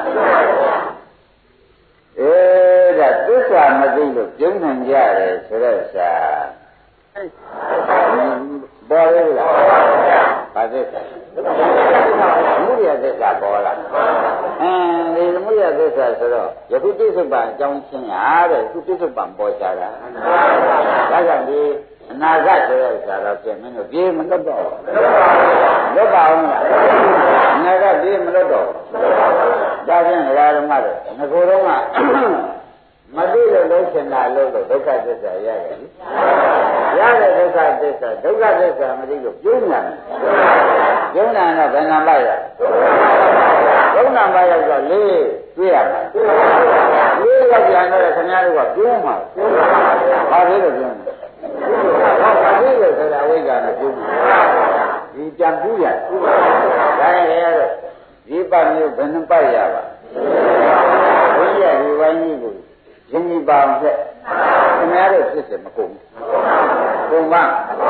ဒါသစ္စာမသိလို့ပြုံးနိုင်ကြတယ်ဆိုတော့စာပေါ်ရလားဘာသစ္စာသမုဒယသစ္စာပေါ်လာဒီသမုဒယသစ္စာဆိုတော့ယခုတိစ္ဆုတ်ပံအကြောင်းရှင်းရတဲ့ခုတိစ္ဆုတ်ပံပေါ်ကြတာဒါကြောင့်ဒီအနာဂတ်ဆိုတဲ့ဇာတော့ပြင်မင်းတို့ပြေးမလွတ်တော့လွတ်ပါအောင်လားအနာဂတ်ပြေးမလွတ်တော့ဒါဖြင့်ဓမ္မတွေငကိုယ်တော့ကမသိလို့လုံးချင်တာလို့ဒုက္ခသစ္စာရတယ်ရတဲ့ဒုက္ခသစ္စာဒုက္ခသစ္စာမသိလို့ပြုံးတာတော့ဘယ်နှပါရသုံးနံပါတ်ရောက်တော့လေးတွေ့ရမှာလေးရောက်ပြန်တော့ခင်ဗျားတို့ကပြုံးမှာဘာဖြစ်လို့ပြုံးလဲဘာဖြစ်လို့ဆိုတာဝိဇ္ဇာနဲ့ပြုံးဒီကြံပူးရဒါရဲ့ဒီပတ်မျိုးဘယ်နှပတ်ရပါဘုရားဒီဝိုင်းကြီးကိုရင်းကြီးပါအောင်ဆက်ခင်ဗျားတို့ဖြစ်စေမကုန်ဘူးပါ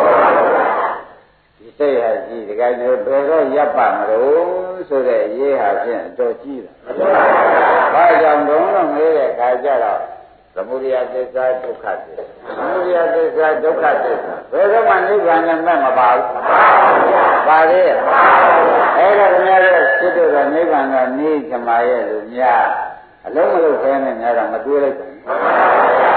ဒီစိတ်ဟာကြီးဒီကိစ္စတွေဘယ်တော့ရပ်ပါမလို့ဆိုတဲ့ရေးဟာဖြင့်အတော်ကြီးတယ်ဘာကြောင့်တော့မေးတဲ့ခါကျတော့သမုဒယသစ္စာဒုက္ခသစ္စာသမုဒယသစ္စာဒုက္ခသစ္စာဘယ်တော့မှနိဗ္ဗာန်နဲ့မဲ့မပါဘူးပါလေအဲ့ဒါခင်ဗျားတို့စိတ်တို့ကနိဗ္ဗာန်ကနေကြမှာရဲ့လို့များအလုံးမလုံးခဲနဲ့များတော့မတွေးလိုက်ဘူး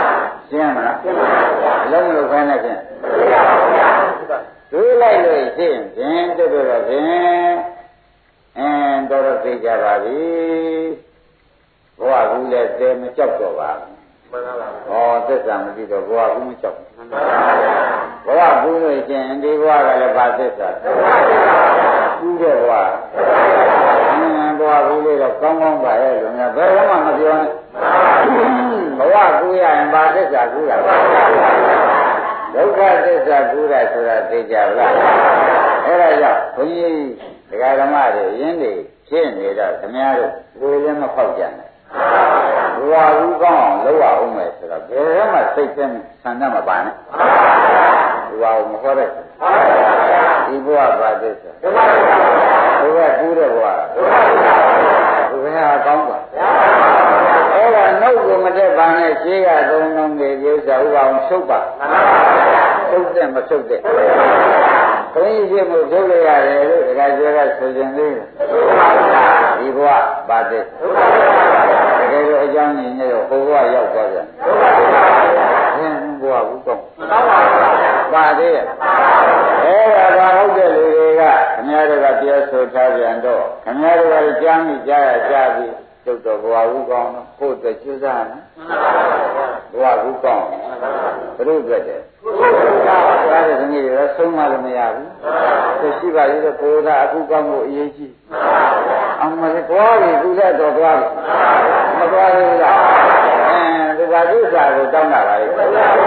ရှင်းမလားအလုံးလုံးခိုင်းလိုက်ဖြင့်တွေးလိုက်လို့ရှင်းဖြင့်တို့တော့ဖြင့်တော်တော်သိကြပါပြီဘဝကူလည်းတဲမကြောက်တော့ပါဘူးသစ္စာမသိတော့ဘဝကူမကြောက်ဘဝကူလို့ရှင်းဒီဘဝကလည်းဘာသစ္စာကူတဲ့ဘဝဘဝကူလေးတော့ကောင်းကောင်းပါရဲ့လို့များဘယ်တော့မှမပြောနဲ့ဘဝကူရရင်ဘာသစ္စာကူရဒုက္ခသစ္စာကူရဆိုတာသိကြလားအဲ့ဒါကြောင့်ဘုန်းကြီးဒကာဓမ္မတွေရင်းနေဖြစ်နေတော့ခင်ဗျားတို့ကိုယ်လည်းမဖောက်ကြနဲ့ဘဝကူကောင်းအောင်လုပ်ရအောင်မယ်ဆိုတော့ဘယ်တော့မှစိတ်ထဲဆန္ဒမပါနဲ့ဘဝကိုမခေါ်တဲ့ဒီဘဝဘာသစ္စာဘုရားကူတဲ့ဘဝဘုရားကောင်းပါအဲ့ဒါနှုတ်ကိုမတက်ပါနဲ့ရှင်းကသုံးလုံးတွေဥစ္စာဥပအောင်ရှုပ်ပါရှုပ်တဲ့မရှုပ်တဲ့ဘုန်းကြီးရှိမှုထုတ်လိုက်ရတယ်လို့ဒကာကျော်ကဆိုခြင်းသေးတယ်ဒီဘဝဘာသစ္စာတကယ်လို့အကြောင်းကြီးနဲ့ဟိုဘဝရောက်သွားပြန်ဘဝဘူးကောင်းပါသေးရဲ့အဲ့ဒါဘာဟုတ်တဲ့လူတွေကခင်ဗျားတို့ကပြောဆိုထားပြန်တော့ခင်ဗျားတို့ကကြားမိကြားရကြားပြီးကျုပ်တော့ဘဝဘူးကောင်းတော့ကိုယ်အတွက်ကျူးစားနော်ဘဝဘူးကောင်းဘုရုပ်အတွက်တယ်ဒါတဲ့သမီးတွေတော့ဆုံးမလို့မရဘူးသူရှိပါသေးတယ်ကိုယ်ကအခုကောင်းဖို့အရေးကြီးအောင်မလေးသွားပြီသူလည်းတော့သွားပြီမသွားဘူးလားဒီဘာသစ္စာကိုတောင်းတာပါလေ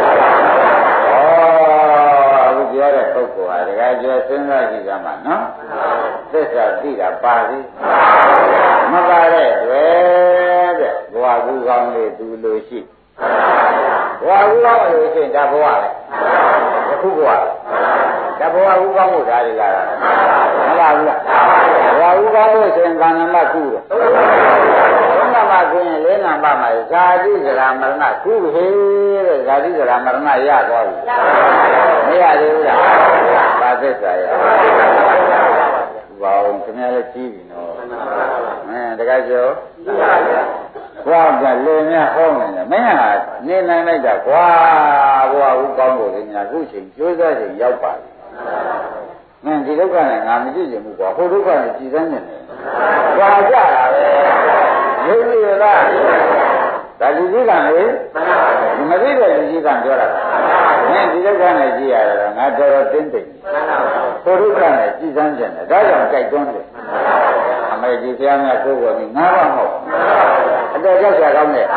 အခုပြောတဲ့ပုဂ္ဂိုလ်ဟာတကယ်ကျော်စဉ်းစားကြည့်ကြမှာနော်သစ္စာသိတာပါသေးမပါတဲ့တွေ့တဲ့ဘဝကူကောင်းလေးသူလိုရှိဘဝကူကောင်းလို့ရှိရင်ဒါဘဝပဲအခုဘဝဒါဘဝကူကောင်းဖို့ဒါတွေလာတာမလားဘူးလားဘဝကူကောင်းလို့ရှိရင်ကာဏမကုတယ်ဘုနမကုရင်လေးနံပါတ်မှာဇာတိဇရာမရဏကုဟေတဲ့ဇာတိဇရာမရဏရသွားပြီမရသေးဘူးလားဘာသစ္စာရဘာအောင်ခင်ဗျားလည်းကြည့်ပြီနော်တကယ်ကျော်ဘွားကလေမြဟောနေတယ်မင်းဟာနေနိုင်လိုက်တာကွာဘွားဦးကောင်းဖို့လေများအခုချိန်ကြိုးစားချိန်ရောက်ပါပြီမင်းဒီဒုက္ခနဲ့ငါမကြည့်ချင်ဘူးကွာဟိုဒုက္ခနဲ့ကြည်စမ်းနေတယ်ကွာကြတာပဲရုပ်ရည်လားဒါလူကြီးကလေမသိတဲ့လူကြီးကပြောတာမင်းဒီဒုက္ခနဲ့ကြည်ရတာငါတော်တော်တင်းတိမ်ဟိုဒုက္ခနဲ့ကြည်စမ်းကြတယ်ဒါကြောင့်ကြိုက်တွန်းတယ်အမေကြီးဘုရားများကိုယ်ကိုယ်ငါးပါးမဟုတ်အတော်ကြောက်ကြကောင်းတယ်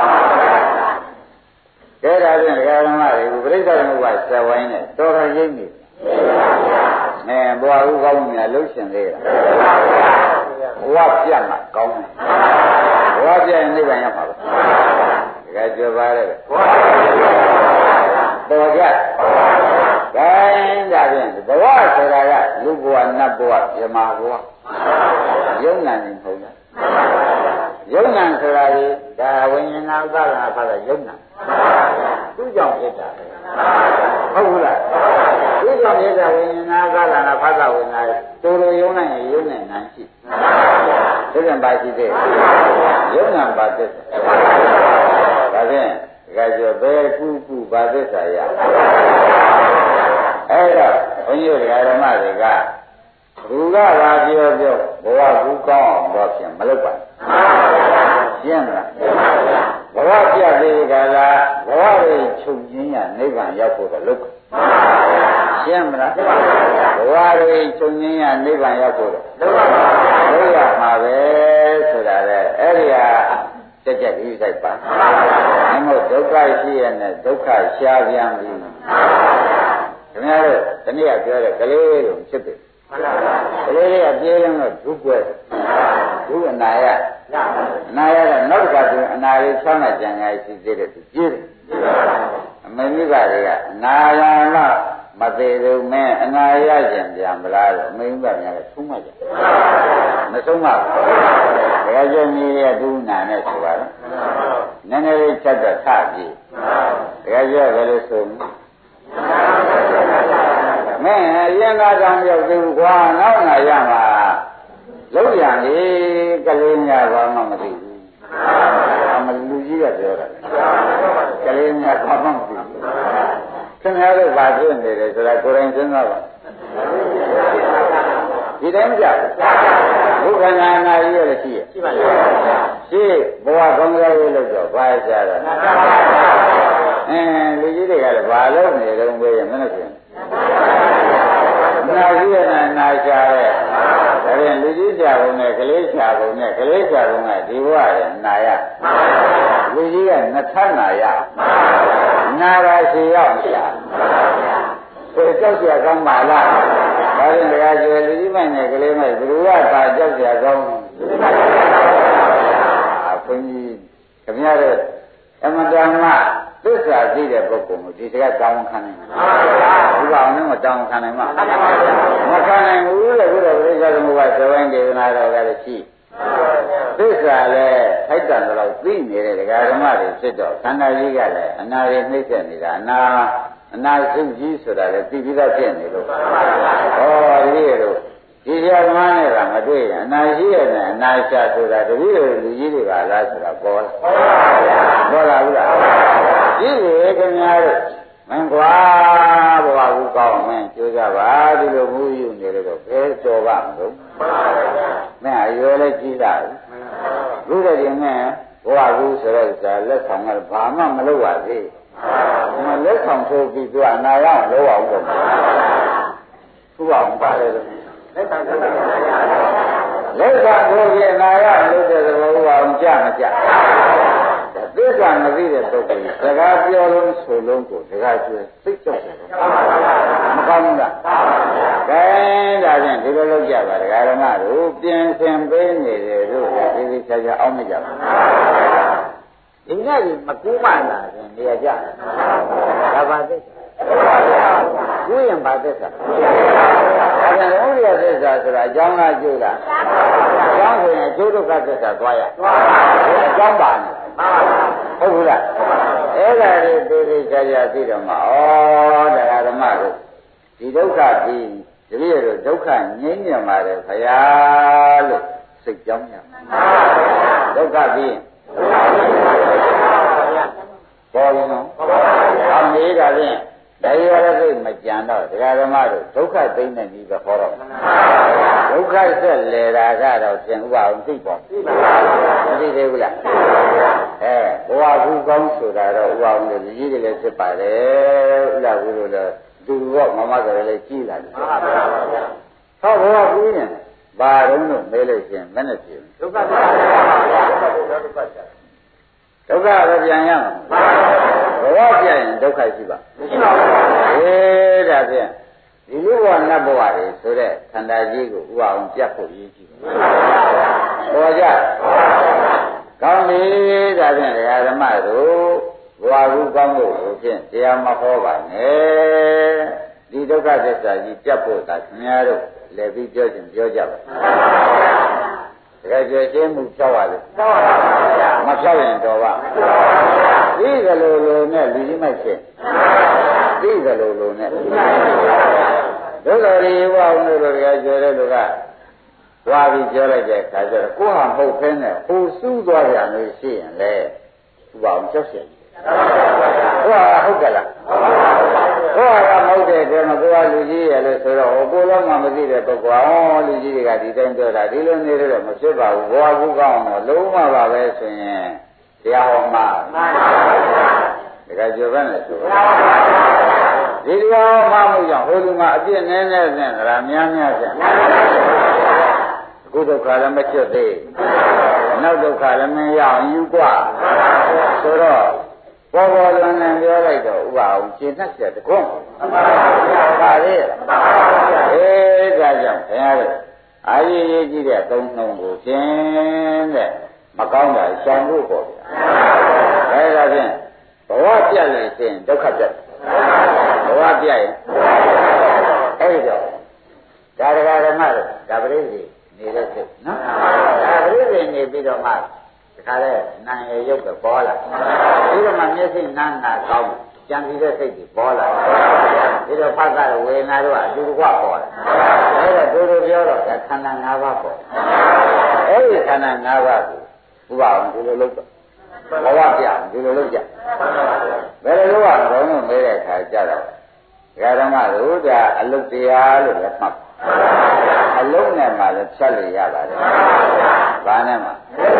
ကဲဒါဖြင့်ဒကာဓမ္မတွေကိုပြိဿသမုပ္ပါဆက်ဝိုင်းနဲ့တော်တော်ရိပ်နေဘဝဥကောင်းများလှုပ်ရှင်သေးတာဘဝပြတ်မှာကောင်းတယ်ဘဝပြတ်ရင်နိဗ္ဗာန်ရောက်မှာပါဒကာကြွပါလေတော်ကြဂိုင်းဒါဖြင့်ဘဝဆိုတာကလူဘဝနတ်ဘဝဇမဘဝယုံနာနေမဟုတ်လားယုံနာဆိုတာလေဒါဝိညာဏဥပါဒနာဖတ်တာယုံနာသူ့ကြောင့်ဖြစ်တာဟုတ်ဘူးလားသူ့ကြောင့်ဖြစ်တာဝိညာဏဥပါဒနာဖတ်တာဝိညာဉ်တိုးတိုးယုံနိုင်ရင်ယုံနိုင်နိုင်ရှိဒါပြန်ပါရှိသေးယုံနာပါသစ္စာဒါဖြင့်ဒီကကျော်ဘယ်ကုပါသစ္စာရအဲ့တော့ဘုန်းကြီးတို့ဓမ္မတွေကဘုရားကပြောဘဝကူကောင်းအောင်တော့ဖြင့်မလုပ်ပါဘူးရှင်းမလားဘဝပြတ်သေးကြလားဘဝတွေချုပ်ခြင်းရနိဗ္ဗာန်ရောက်ဖို့တော့လုပ်ပါရှင်းမလားဘဝတွေချုပ်ခြင်းရနိဗ္ဗာန်ရောက်ဖို့တော့လုပ်ရမှာပဲဆိုတာလေအဲ့ဒီဟာတက်ကြပြီးစိုက်ပါအမို့ဒုက္ခရှိရနဲ့ဒုက္ခရှားပြန်ပြီခင်ဗျားတို့ဒီနေ့ကပြောတဲ့ကလေးလိုဖြစ်တယ်ကလေးလေးကပြေးလုံးတော့ဒုကွဲဒုအနာရအနာရတော့နောက်တစ်ခါသူအနာလေးချမ်းသာကြံကြရှိသေးတယ်သူပြေးတယ်အမေမိဘတွေကအနာရမမသေးဘူးမင်းအနာရခြင်းပြန်မလားလို့အမေမိဘများကသုံးမှကြမသုံးပါဘူးဒါကြောင့်ညီရဲ့ဒုနာနဲ့ဆိုပါတော့နည်းနည်းလေးချက်တော့ထပြီဒါကြောင့်ဘယ်လိုဆိုမင်းအရင်ကတောင်ရောက်သေးဘူးကွာနောက်လာရမှာလုံးရလေကလေးများဘာမှမသိဘူးအမလူကြီးကပြောတာကလေးများဘာမှမသိဘူးခင်ဗျားတို့ဘာဖြစ်နေတယ်ဆိုတာကိုယ်တိုင်စဉ်းစားပါဒီတိုင်းကြဘုခန္ဓာနာကြီးရရှိရဲ့ရှိပါရဲ့ရှိဘဝကောင်းစားရေးလို့တော့ဘာကြတာလူကြီးတွေကလည်းဘာလို့နေတုန်းပဲမင်းတို့ပြင်နာကြီးရနာရှာတဲ့ဒါပြန်လူကြီးရှာပုံနဲ့ကလေးရှာပုံနဲ့ကလေးရှာပုံကဒီဘဝရဲ့နာရလူကြီးကနှစ်ထပ်နာရနာရာရှိရောက်ရှာဆိုကြောက်เสียကောင်းပါလားဒါရင်တရားကျွယ်လူကြီးမိုက်နဲ့ကလေးမိုက်ဘယ်လိုကသာကြောက်เสียကောင်းဘုန်းကြီးခင်ဗျားတို့အမတန်မှသစ္စာသိတဲ့ပုဂ္ဂိုလ်ကိုဒီစကားတောင်းခံနိုင်မှာဒီကောင်နဲ့မတောင်းခံနိုင်မှာမခံနိုင်ဘူးလေဘုရားပြိဿသမုပ္ပါသဝိုင်းဒေသနာတော်ကလည်းရှိသစ္စာလည်းထိုက်တန်တော့သိနေတဲ့ဒကာဓမ္မတွေဖြစ်တော့ခန္ဓာကြီးကလည်းအနာရနှိမ့်ဆက်နေတာအနာစုကြီးဆိုတာလည်းသိပြီးသားဖြစ်နေလို့ဟောဒီလိုဒီရသမားနဲ့ကမတွေ့ရင်အနာရှိရနဲ့အနာရှာဆိုတာတပည့်တော်လူကြီးတွေကလားဆိုတာပေါ်လာပေါ်လာဘူးလားကြည့်လေခင်ဗျားတို့မင်းကွာဘဝကူကောင်းမင်းကြိုးကြပါဒီလိုမူယူနေလို့တော့ဘယ်တော်ပါမလို့မင်းအရွယ်လည်းကြီးလာဘူးတည်းမင်းဘဝကူဆိုတော့လက်ဆောင်ကဘာမှမလုပ်ပါသေးမလက်ဆောင်ဆိုပြီးသူကအနာရအောင်လုပ်အောင်လုပ်သူ့အောင်ပါတယ်လက်ဆောင်ဆိုပြီးအနာရလုပ်တဲ့သဘောအောင်ကြမကြသစ္စာမသိတဲ့ပုဂ္ဂိုလ်စကားပြောလို့ဆိုလုံးကိုစကားကျွေးသိကြောက်တယ်မကောင်းဘူးလားကဲဒါဖြင့်ဒီလိုလုပ်ကြပါဒကာဓမ္မတို့ပြင်ဆင်ပေးနေတယ်လို့ဒီဒီချာချာအောင်းမကြဘူးဒီညကြီးမကူးမှလာရင်နေရာကြဒါပါသစ္စာကူးရင်ပါသစ္စာအဲ့ဒါဥရိယသစ္စာဆိုတာအကြောင်းလားကျိုးလားအကြောင်းဆိုရင်ကျိုးဒုက္ခသစ္စာသွားရအကြောင်းပါနေဟုတ်ဘူးလားအဲ့ဒါတွေသိသိချာချာသိတော့မှဩတရားဓမ္မတို့ဒီဒုက္ခပြီးတပည့်တို့ဒုက္ခငြိမ်းမြတ်ပါတယ်ခရားလို့စိတ်ကြောင်းရဒုက္ခပြီးပေါ်ရင်တော့အမေးတာဖြင့်တရားရသိမကြံတော့တရားဓမ္မတို့ဒုက္ခသိမ့်တဲ့ဤပဲခေါ်တော့ဒုက္ခဆက်လေတာကတော့ပြန်ဥပအောင်သိပေါ့မသိသေးဘူးလားဘဝကူကောင်းဆိုတာတော့ဥပအောင်လေကြီးတွေလည်းဖြစ်ပါတယ်ဥလာဘူးလို့လည်းသူတော့မမကလည်းကြီးလာတယ်ဟောဘဝကူရင်ဘာတုံးလို့မေးလို့ရှင်မနဲ့ဖြစ်ဒုက္ခဒုက္ခပဲပြန်ရမှာဘဝပြရင်ဒုက္ခရှိပါမရှိပါဘူးဒါဖြင့်ဒီလူဘဝနတ်ဘဝတွေဆိုတဲ့ခန္ဓာကြီးကိုဥအောင်ပြတ်ဖို့ရည်ကြည့်ပါပေါ်ကြကောင်းပြီဒါဖြင့်ဓမ္မတို့ဘဝကူကောင်းလို့ဖြင့်တရားမဟောပါနဲ့ဒီဒုက္ခသစ္စာကြီးပြတ်ဖို့သာခင်ဗျားတို့လည်းပြီးပြောခြင်းပြောကြပါတကယ်ကျေရှင်းမှုဖြောက်ရတယ်မဖြောက်ရင်တော့ပါသိကြလို့လို့နဲ့လူကြီးမိုက်ဖြစ်သိကြလို့လို့နဲ့ဒုက္ခတွေဝအောင်လို့တကယ်ကျေတဲ့လူကဝါပြီးပြောလိုက်တဲ့အခါကျတော့ကိုယ်ဟာမဟုတ်ခဲနဲ့ဟိုစူးသွားကြလို့ရှိရင်လေသူ့အောင်ကြောက်เสียဟိုဟာဟုတ်ကလားဟိုဟာကမဟုတ်တဲ့တည်းမှာကိုယ်ကလူကြီးရလို့ဆိုတော့ဟိုကိုယ်လုံးမှမသိတဲ့ပုဂ္ဂိုလ်အော်လူကြီးတွေကဒီတိုင်းပြောတာဒီလိုနေတော့မဖြစ်ပါဘူးဘဝကူကောင်းတော့လုံးဝပါပဲဆိုရင်တရားဟောမှာမှန်ပါဗျာဒါကကြောပဲနဲ့ဆိုဒီတရားဟောမှုကြောင့်ဟိုလူမှာအပြစ်နည်းနည်းနဲ့ဒါများများပြန်အခုဒုက္ခလည်းမချွတ်သေးနောက်ဒုက္ခလည်းမရအောင်ယူกว่าဆိုတော့ပေါ်ပေါ်လွန်လွန်ပြောလိုက်တော့ဥပအောင်ရှင်းတတ်တဲ့တကွန်းပါလေဒါကြောင့်ခင်ဗျားတို့အာရည်ရေးကြည့်တဲ့သုံးနှုံကိုရှင်းတဲ့မကောင်းတာရှောင်ဖို့ပေါ့ဗျာဒါဖြင့်ဘဝပြတ်လို့ရှင်းဒုက္ခပြတ်ဘဝပြတ်ရင်အဲ့တော့ဒါဓမ္မတို့ဒါပရိသေနေတဲ့စိတ်နော်ဒါပရိသေနေပြီးတော့မှခါတဲ့နာရရုပ်ပဲပေါ်လာဒီတော့မှမျက်စိနာနာကောင်းကြံပြီးတဲ့စိတ်ကြီးပေါ်လာဒီတော့ဖတ်တာဝေဒနာတို့ကအတူတကွပေါ်လာအဲ့တော့တို့ပြောတော့ခန္ဓာ၅ပါးပေါ်အဲ့ဒီခန္ဓာ၅ပါးကိုဘုရားအောင်ဒီလိုလုပ်တော့ဘဝပြဒီလိုလုပ်ကြဘယ်လိုကဘုံလို့မေးတဲ့အခါကျတော့ဓမ္မတို့ကအလုတ်တရားလို့လည်းမှတ်အလုံးနဲ့မှလည်းဖြတ်လို့ရပါတယ်ဘာနဲ့မှ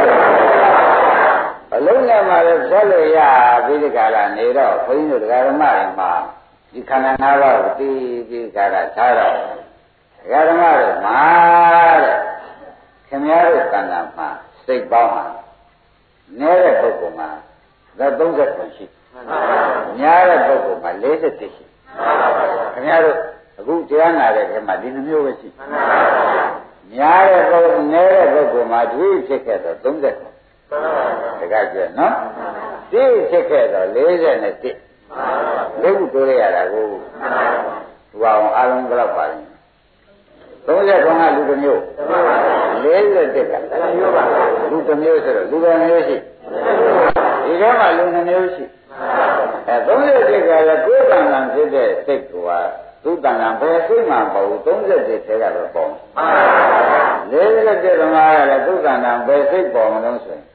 အလုံးနဲ့မှလည်းဖြတ်လို့ရပြီးဒီကလာနေတော့ဘုန်းကြီးတို့ဓမ္မတွေမှာဒီခန္ဓာ၅ပါးကိုသိပြီးကြတာထားတော့ဓမ္မတွေမှာတဲ့ခင်ဗျားတို့ကံတာမှာစိတ်ပေါင်းမှာနဲတဲ့ပုဂ္ဂိုလ်မှာ30ရှိများတဲ့ပုဂ္ဂိုလ်မှာ40ရှိခင်ဗျားတို့အခုတရားနာတဲ့ထဲမှာဒီနှမျိုးပဲရှိများတဲ့ပုဂ္ဂိုလ်နဲတဲ့ပုဂ္ဂိုလ်မှာဒီဖြစ်ခဲ့တော့30တကယ်ကျနော်ဒီဖြစ်ခဲ့တော့41လေးခုတိုးရရတာကိုဟိုအောင်အားလုံးကတော့ပါလိမ့်30ကလူတစ်မျိုး41ကလူတစ်မျိုးဆိုတော့လူတစ်မျိုးရှိဒီထဲမှာလူ2မျိုးရှိ31ကလည်းကိုယ်တဏ္ဍာဖြစ်တဲ့စိတ်ကသူ့တဏ္ဍာဘယ်စိတ်မှမဟုတ်ဘူး31ထဲကတော့ပေါ့41ဓမ္မကလည်းသူ့တဏ္ဍာဘယ်စိတ်ပေါ်မလို့ဆိုရင်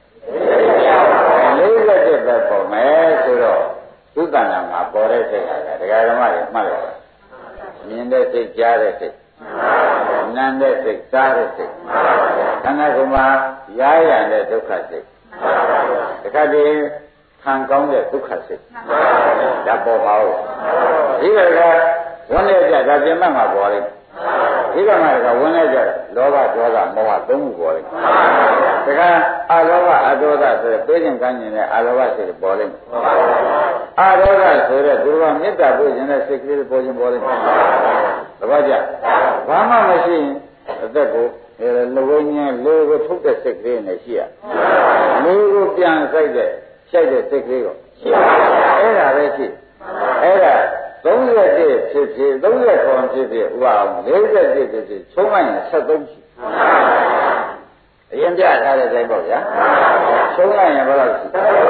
41ပဲပေါ်မယ်ဆိုတော့သူ့တဏ္ဍာမှာပေါ်တဲ့စိတ်ကတရားဓမ္မတွေမှတ်ရတာမြင်တဲ့စိတ်ကြားတဲ့စိတ်နာမ်တဲ့စိတ်စားတဲ့စိတ်ခန္ဓာကိုယ်မှာရာရတဲ့ဒုက္ခစိတ်တခါတည်းခံကောင်းတဲ့ဒုက္ခစိတ်ဒါပေါ်ပါဦးဒီကကဝန်းနေကြဒါပြင်မှမှာပေါ်လိမ့်ဒီကမှကဝန်းနေကြလောဘဒေါသမောဟသုံးခုပေါ်လိမ့်တခါအလောဘအဒေါသဆိုတဲ့ပေးခြင်းကမ်းခြင်းနဲ့အလောဘစိတ်ပေါ်လိမ့်အဒေါသဆိုတဲ့သူကမေတ္တာပို့ခြင်းနဲ့စိတ်ကလေးပေါ်ခြင်းပေါ်လိမ့်သဘောကျဘာမှမရှိရင်အသက်ကိုလူဝိညာဉ်လေးကိုထုတ်တဲ့စိတ်ကလေးနဲ့ရှိရလေးကိုပြန်ဆိုင်တဲ့ရှိုက်တဲ့စိတ်ကလေးကိုရှိအဲ့ဒါပဲရှိအဲ့ဒါ31ဖြစ်ဖြစ်30ဖြစ်ဖြစ်ဥပအောင်40ဖြစ်ဖြစ်ချုံးလိုက်ရင်73ရှိအရင်ပြထားတဲ့တိုင်းပေါ့ဗျာချုံးလိုက်ရင်ဘယ်လောက်ရှိ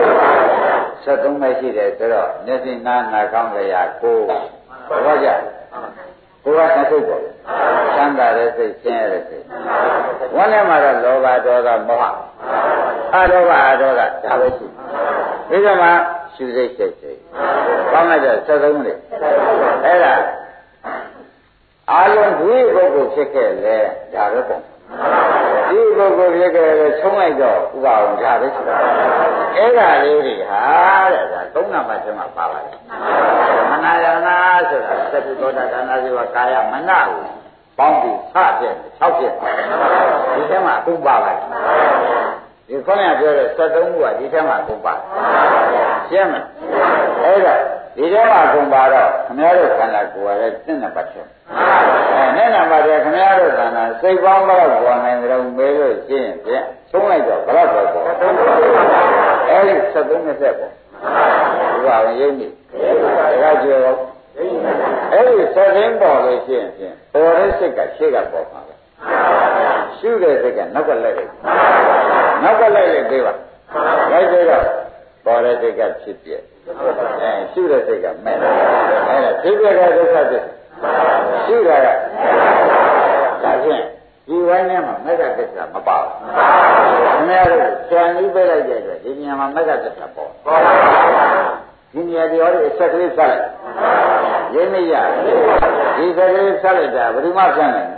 73ပဲရှိတယ်ဆိုတော့မျက်စိနားနာကောင်းကြရကိုဘောကြကိုယ်ကစိတ်ပေါ့ချမ်းသာတဲ့စိတ်ဆင်းရဲတဲ့စိတ်ဝန်းထဲမှာတော့လောဘဒေါသမောဟအလောဘအဒေါသဒါပဲရှိဒီကမှာရှုစိတ်စိတ်စိတ်ပေါင်းလိုက်တော့73လေအဲ့ဒါအာလုံးဒီပုဂ္ဂိုလ်ဖြစ်ခဲ့လေဒါပဲပေါ့ဒီပုဂ္ဂိုလ်ဖြစ်ခဲ့လေဆုံးလိုက်တော့ဥပအောင်ဒါပဲရှိအဲ့ဒါလေးတွေဟာတဲ့ဒါ3နံပါတ်ထဲမှာပါပါတယ်မနာယနာဆိုတာသတ္တသောတာဒါနာဇေဝကာယမနာကိုပေါင်းပြီး6ဖြစ်ဒီထဲမှာအကုန်ပါပါတယ်ဒီခေါင်းကပြောတဲ့73ခုကဒီထဲမှာအကုန်ပါရှင်းမလားအဲ့ဒါဒီထဲမှာအကုန်ပါတော့ခမည်းတော်ခန္ဓာကိုယ်ကလည်း1နံပါတ်ထဲ2နံပါတ်ထဲခမည်းတော်ခန္ဓာစိတ်ပေါင်းတော့ပေါ်နိုင်တယ်မေးလို့ရှင်းရင်သုံးလိုက်တော့ဘယ်တော့ပေါ်အဲ့ဒီ73နဲ့ဆက်ပေါ်ဒီပါဝင်ရင်းနေဒါကြွယ်တော့အဲ့ဒီ73ပေါ်လို့ရှင်းရင်ပေါ်တဲ့စိတ်ကရှေ့ကပေါ်ပါပဲရှုတဲ့စိတ်ကနောက်ကလိုက်လိုက်သေးပါလိုက်သေးတော့ပေါ်တဲ့စိတ်ကဖြစ်ပြရှုတဲ့စိတ်ကမဲ့အဲ့ဒါဖြစ်ပြတဲ့ဒုက္ခဖြစ်ရှုတာကဒါဖြင့်ဒီဝိုင်းထဲမှာမဂ္ဂသစ္စာမပါဘူး။ခင်ဗျားတို့ဆံပြီးပြလိုက်တဲ့အတွက်ဒီညမှာမဂ္ဂသစ္စာပေါ်။ဒီညဒီဟောဒီအချက်ကလေးဆက်လိုက်။ရင်းနေရဒီစက်ကလေးဆက်လိုက်တာဘယ်သူမှပြန်နိုင်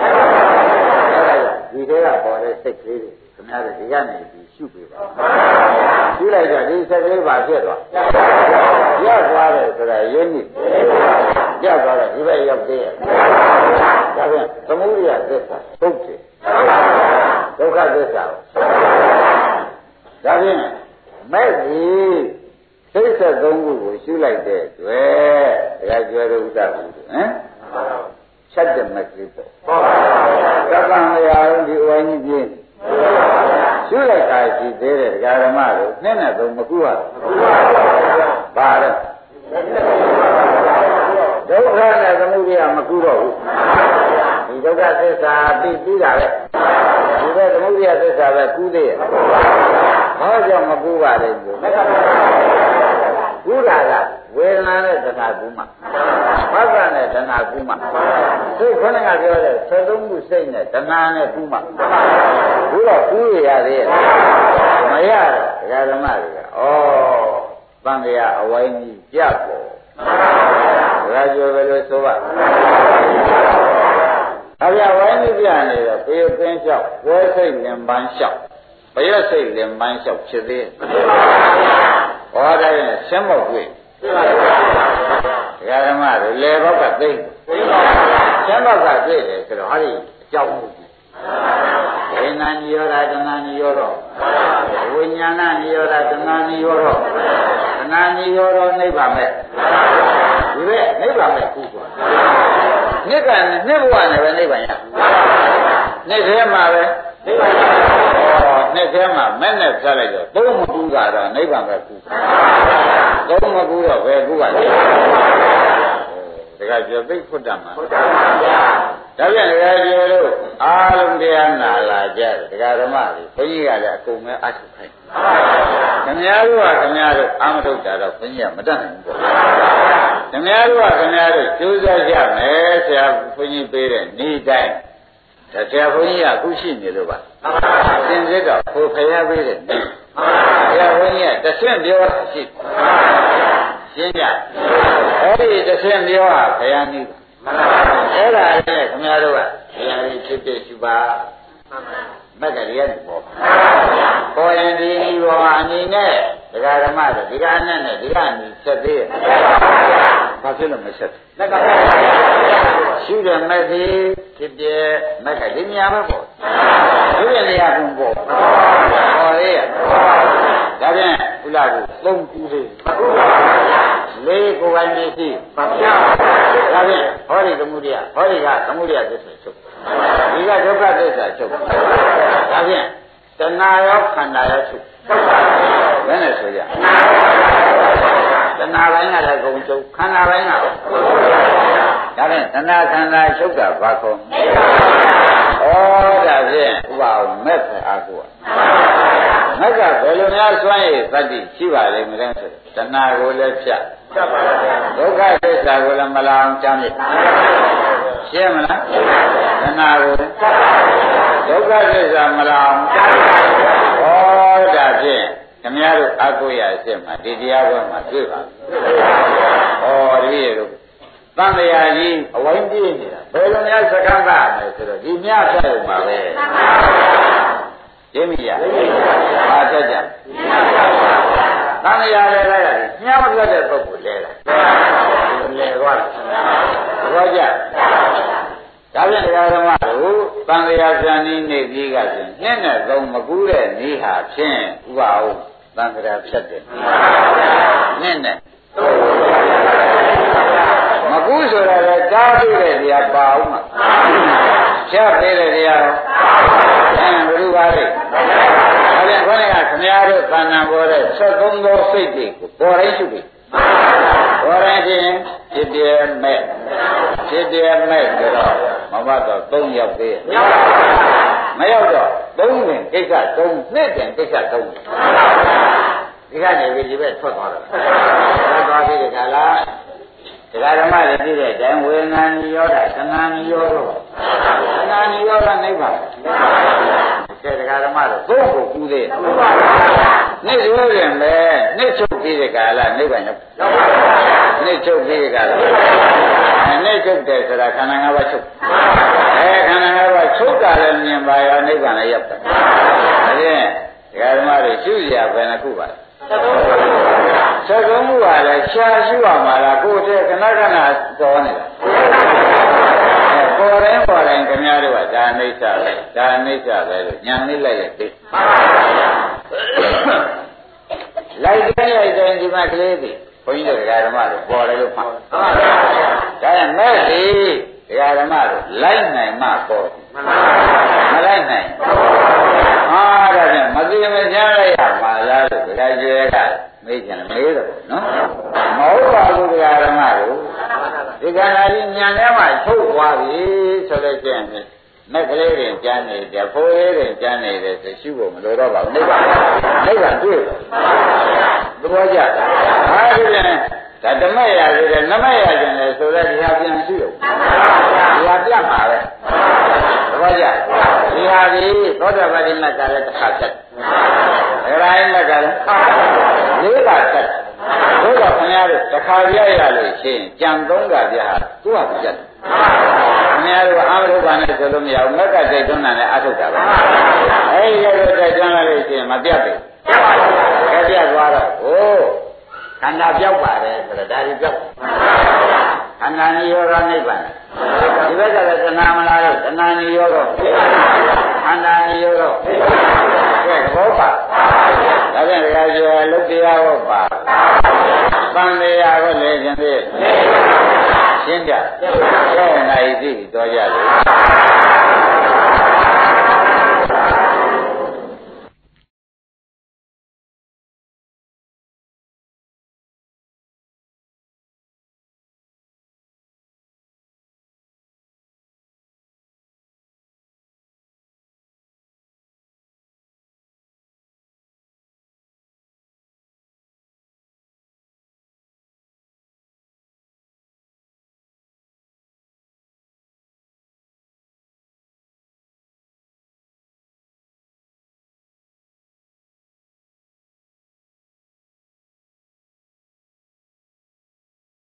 ဘူး။ဒီထဲကပေါ်တဲ့စိတ်ကလေးတွေခင်ဗျားတို့ဒီကနေဒီရှုပေးပါ။ရှုလိုက်တော့ဒီစက်ကလေးပါဖြစ်သွား။ရောက်သွားတယ်ဆိုတာရင်းနေ။ရောက်သွားတော့ဒီဘက်ရောက်သေးရဲ့။ဒါပြန်သမုဒိယသစ္စာပုတ်တယ်ဒုက္ခသစ္စာဒါဖြင့်မဲ့ဒီစိတ်73ခုကိုရှုလိုက်တဲ့တွေ့တရားကျွဲတဲ့ဥဒ္ဒကူဟမ်ချက်တဲ့မကလေးပေါ့သက္ကံမရာဒီအဝိုင်းကြီးပြင်းရှုလိုက်တာရှိသေးတယ်ဒကာဓမ္မတို့နှစ်နဲ့သုံးမကူရဘာလဲဒုက္ခနဲ့သမုဒိယမကူတော့ဘူးဒီဒုက္ခသစ္စာပြီးတာပဲဒီဘက်သမုဒိယသစ္စာပဲကူးသေးရဲ့ဘာကြောင့်မကူပါလဲကူးတာကဝေဒနာနဲ့တဏှာကူးမှာဘာသာနဲ့တဏှာကူးမှာစိတ်ခဏကပြောတဲ့73ခုစိတ်နဲ့တဏှာနဲ့ကူးမှာကူးတော့ကူးရသေးရဲ့မရတော့ဒကာဓမ္မတွေကသံဃာအဝိုင်းကြီးကြပေါ်ဒါကြောပဲလို့ဆိုပါအပြဝိုင်းကြီးပြနေတော့ပေပင်းလျှောက်ဝဲစိတ်လင်ပန်းလျှောက်ဘရစိတ်လင်ပန်းလျှောက်ဖြစ်သေးဟောတယ်ရှင်းမောက်တွေ့ဓမ္မတွေလေဘောက်ကသိရှင်းမောက်ကတွေ့တယ်ဆိုတော့ဟာဒီအကြောင်းမှုဝိညာဏရောဓတဏှာရောဓဝိညာဏရောဓတဏှာရောဓတဏှာရောဓနိဗ္ဗာန်မဲ့ဒီပဲနိဗ္ဗာန်မဲ့ခုကွာနိဗ္ဗာန်နှစ်ဘဝနဲ့ပဲနိဗ္ဗာန်ရနှစ်ထဲမှာပဲနိဗ္ဗာန်ရနှစ်ထဲမှာမဲ့နဲ့ပြလိုက်တော့သုံးမကူတာတော့နိဗ္ဗာန်ပဲခုသုံးမကူတော့ဘယ်ကူကလဲဒါကပြောသိဖွတ်တတ်မှာဟုတ်ပါဗျာဒါပြန်လည်းပြောလို့အားလုံးတရားနာလာကြတယ်ဒကာဓမ္မတွေဘုန်းကြီးကလည်းအကုန်ပဲအထုတ်ခိုင်းခင်ဗျားတို့ကခင်ဗျားတို့အာမထုတ်တာတော့ဘုန်းကြီးကမတတ်နိုင်ဘူးပေါ့ခင်ဗျားတို့ကခင်ဗျားတို့ကျိုးစားကြမယ်ဆရာဘုန်းကြီးပေးတဲ့ဤတိုင်းဒါဆရာဘုန်းကြီးကအခုရှိနေလို့ပါသင်စစ်တော့ကိုဖျားပေးတဲ့ဆရာဘုန်းကြီးကတဆင့်ပြောရှိရှင်းကြအဲ့ဒီတဆင့်ပြောဟာဘုရားနည်းအဲ့ဒါနဲ့ခင်ဗျားတို့ကဘုရားကြီးဖြစ်ဖြစ်ရှိပါမက်ကလေးရတယ်ပေါ့ပေါ်ရင်ဒီဘောအနေနဲ့ဒကာဓမ္မတွေဒီကအနဲ့ဒီကနေဆက်သေးရဲ့ဘာဖြစ်လို့မဆက်မက်ကရှုတယ်မက်ဒီဖြစ်ပြမက်ကဒီများပဲပေါ့ရှုတဲ့နေရာကုန်ပေါ့ပေါ်လေးရဒါဖြင့်ဥလာကိုသုံးကူလေးလေးကိုယ်ပိုင်နေရှိပါဗျာဒါဖြင့်ဟောဒီသမှုတရားဟောဒီကသမှုတရားသစ္စာချုပ်ဒီကဒုက္ခသစ္စာချုပ်ဒါဖြင့်တဏှာရောခန္ဓာရောချုပ်ဘယ်နဲ့ဆိုကြတဏှာပိုင်းကလည်းကုန်ချုပ်ခန္ဓာပိုင်းကဒါဖြင့်တဏှာခန္ဓာချုပ်တာဘာခေါ်ဩဒါဖြင့်ဥပအောင်မဲ့ဖအားကိုမက်ကဘယ်လိုများစွမ်းရည်သတ္တိရှိပါလိမ့်မလဲဆိုတဏှာကိုလည်းဖြတ်ဒုက္ခသစ္စာကိုလည်းမလာအောင်ချမ်းမြေရှင်းမလားတဏှာကိုဒုက္ခသစ္စာမလာအောင်ဟောဒါဖြင့်ခင်ဗျားတို့အကုရအစ်မှာဒီတရားပွဲမှာတွေ့ပါဟောဒီလိုသံဃာကြီးအဝိုင်းပြည့်နေတာဘယ်လိုများစကားကမယ်ဆိုတော့ဒီမြတ်ဆက်ုံပါပဲသိမိရဘာကြကြသံဃာလည်းလဲရတယ်ညမထွက်တဲ့ပုဂ္ဂိုလ်လဲတာလဲသွားတယ်ဘောကြဒါဖြင့်တရားဓမ္မတို့သံဃာဇန်ဤနေပြီးကဖြင့်နှစ်နဲ့သုံးမကူးတဲ့ဤဟာဖြင့်ဥပအောင်သံဃာဖြတ်တယ်နှစ်နဲ့မကူးဆိုတော့လည်းတားပြီးတဲ့တရားပါအောင်မှာဖြတ်ပြီးတဲ့တရားဘယ်လိုပါလဲဒါပြန်ခေါင်းကခမည်းတော်သဏ္ဍာန်ပေါ်တဲ့73သောစိတ်တွေကိုပေါ်တိုင်းရှုပြီးပေါ်တိုင်းချင်းဖြစ်တယ်မဲ့ဆိုတော့မမတော့3ရောက်သေးမရောက်တော့3ဝင်ကိစ္စ3နှစ်ပြန်ကိစ္စ3ဒီကနေပြီးဒီဘက်ထွက်သွားတယ်ထွက်သွားပြီးဒီကလာဒကာဓမ္မတွေပြည့်တဲ့တိုင်းဝေဒနာနိရောဓသဏ္ဍာန်နိရောဓသဏ္ဍာန်နိရောဓနိဗ္ဗာန်ကဲဒကာဓမ္မတို့ဘုရားကိုကူးသေးနှစ်ရိုးရင်ပဲနှစ်ချုပ်ပြီးတဲ့ကာလနိဗ္ဗာန်ရောက်နှစ်ချုပ်ပြီးတဲ့ကာလနှစ်ချုပ်တယ်ဆိုတာခန္ဓာ၅ပါးချုပ်ခန္ဓာ၅ပါးချုပ်တာလည်းမြင်ပါရောနိဗ္ဗာန်လည်းရောက်တယ်ဒါဖြင့်ဒကာဓမ္မတွေရှုရဘယ်နှခုပါဆက်ကုန်းမှုကလည်းရှားရှုရမှာလားကိုယ်တည်းခဏခဏတော်နေတာပေါ်တိုင်းခင်ဗျားတို့ကဒါအိဋ္ဌပဲဒါအိဋ္ဌပဲလို့ညာလေးလိုက်ရဲ့သိလိုက်တိုင်းဒီမှာကလေးသိဘုန်းကြီးတို့ဓမ္မတို့ပေါ်တယ်လို့မှတ်ဒါရင်မဲ့စီဓမ္မတို့လိုက်နိုင်မှပေါ်မလိုက်နိုင်ဟာဒါဖြင့်မသိမချမ်းလိုက်ရမှာလားလို့ဒကာကျေကမေးကြတယ်မေးတော့နော်မဟုတ်ပါဘူးဓမ္မတို့ဒီကနာကြီးညံထဲမှာချုပ်သွားပြီဆိုလို့ကျရင်မက်ကလေးတွေကျမ်းနေတယ်ဖိုးလေးတွေကျမ်းနေတယ်ဆိုရှုဖို့မလိုတော့ပါဘူးနိဗ္ဗာန်တွေ့သဘောကျဟာဒီပြန်ဒါဓမ္မရဆိုတယ်နမရကျင်တယ်ဆိုတော့ဒီဟာပြန်ရှုရုံဒီဟာပြတ်ပါပဲသဘောကျဒီဟာဒီသောတာပတိမက်ကလည်းတစ်ခါဆက်ဒဂရိုင်းမက်ကလည်း၄ပါးဆက်ခင်ဗျားတို့တစ်ခါပြရလို့ရှိရင်ကြံ3ခါပြဟာသူ့ဟာပြတ်ခင်ဗျားတို့အာမရုပ္ပနဲ့ဆိုလို့မရဘူးမက်ကစိတ်သွန်းတာနဲ့အထုတ်တာပဲအဲ့ဒီလိုစိတ်သွန်းလာလို့ရှိရင်မပြတ်ဘူးပြတ်သွားတော့ဟိုခန္ဓာပြောက်ပါတယ်ဆိုတော့ဒါကြီးပြောက်ခန္ဓာနိရောဓနိဗ္ဗာန်ဒီဘက်ကလည်းတဏှာမလားတော့တဏှာနိရောဓခန္ဓာနိရောဓကဲဘောပါဒါပြန်တကယ်ဆိုလုတ်တရားဟောပါသံတရားကိုလည်းရှင်သေးရှင်းကြကဲနိုင်ပြီတော်ကြလို့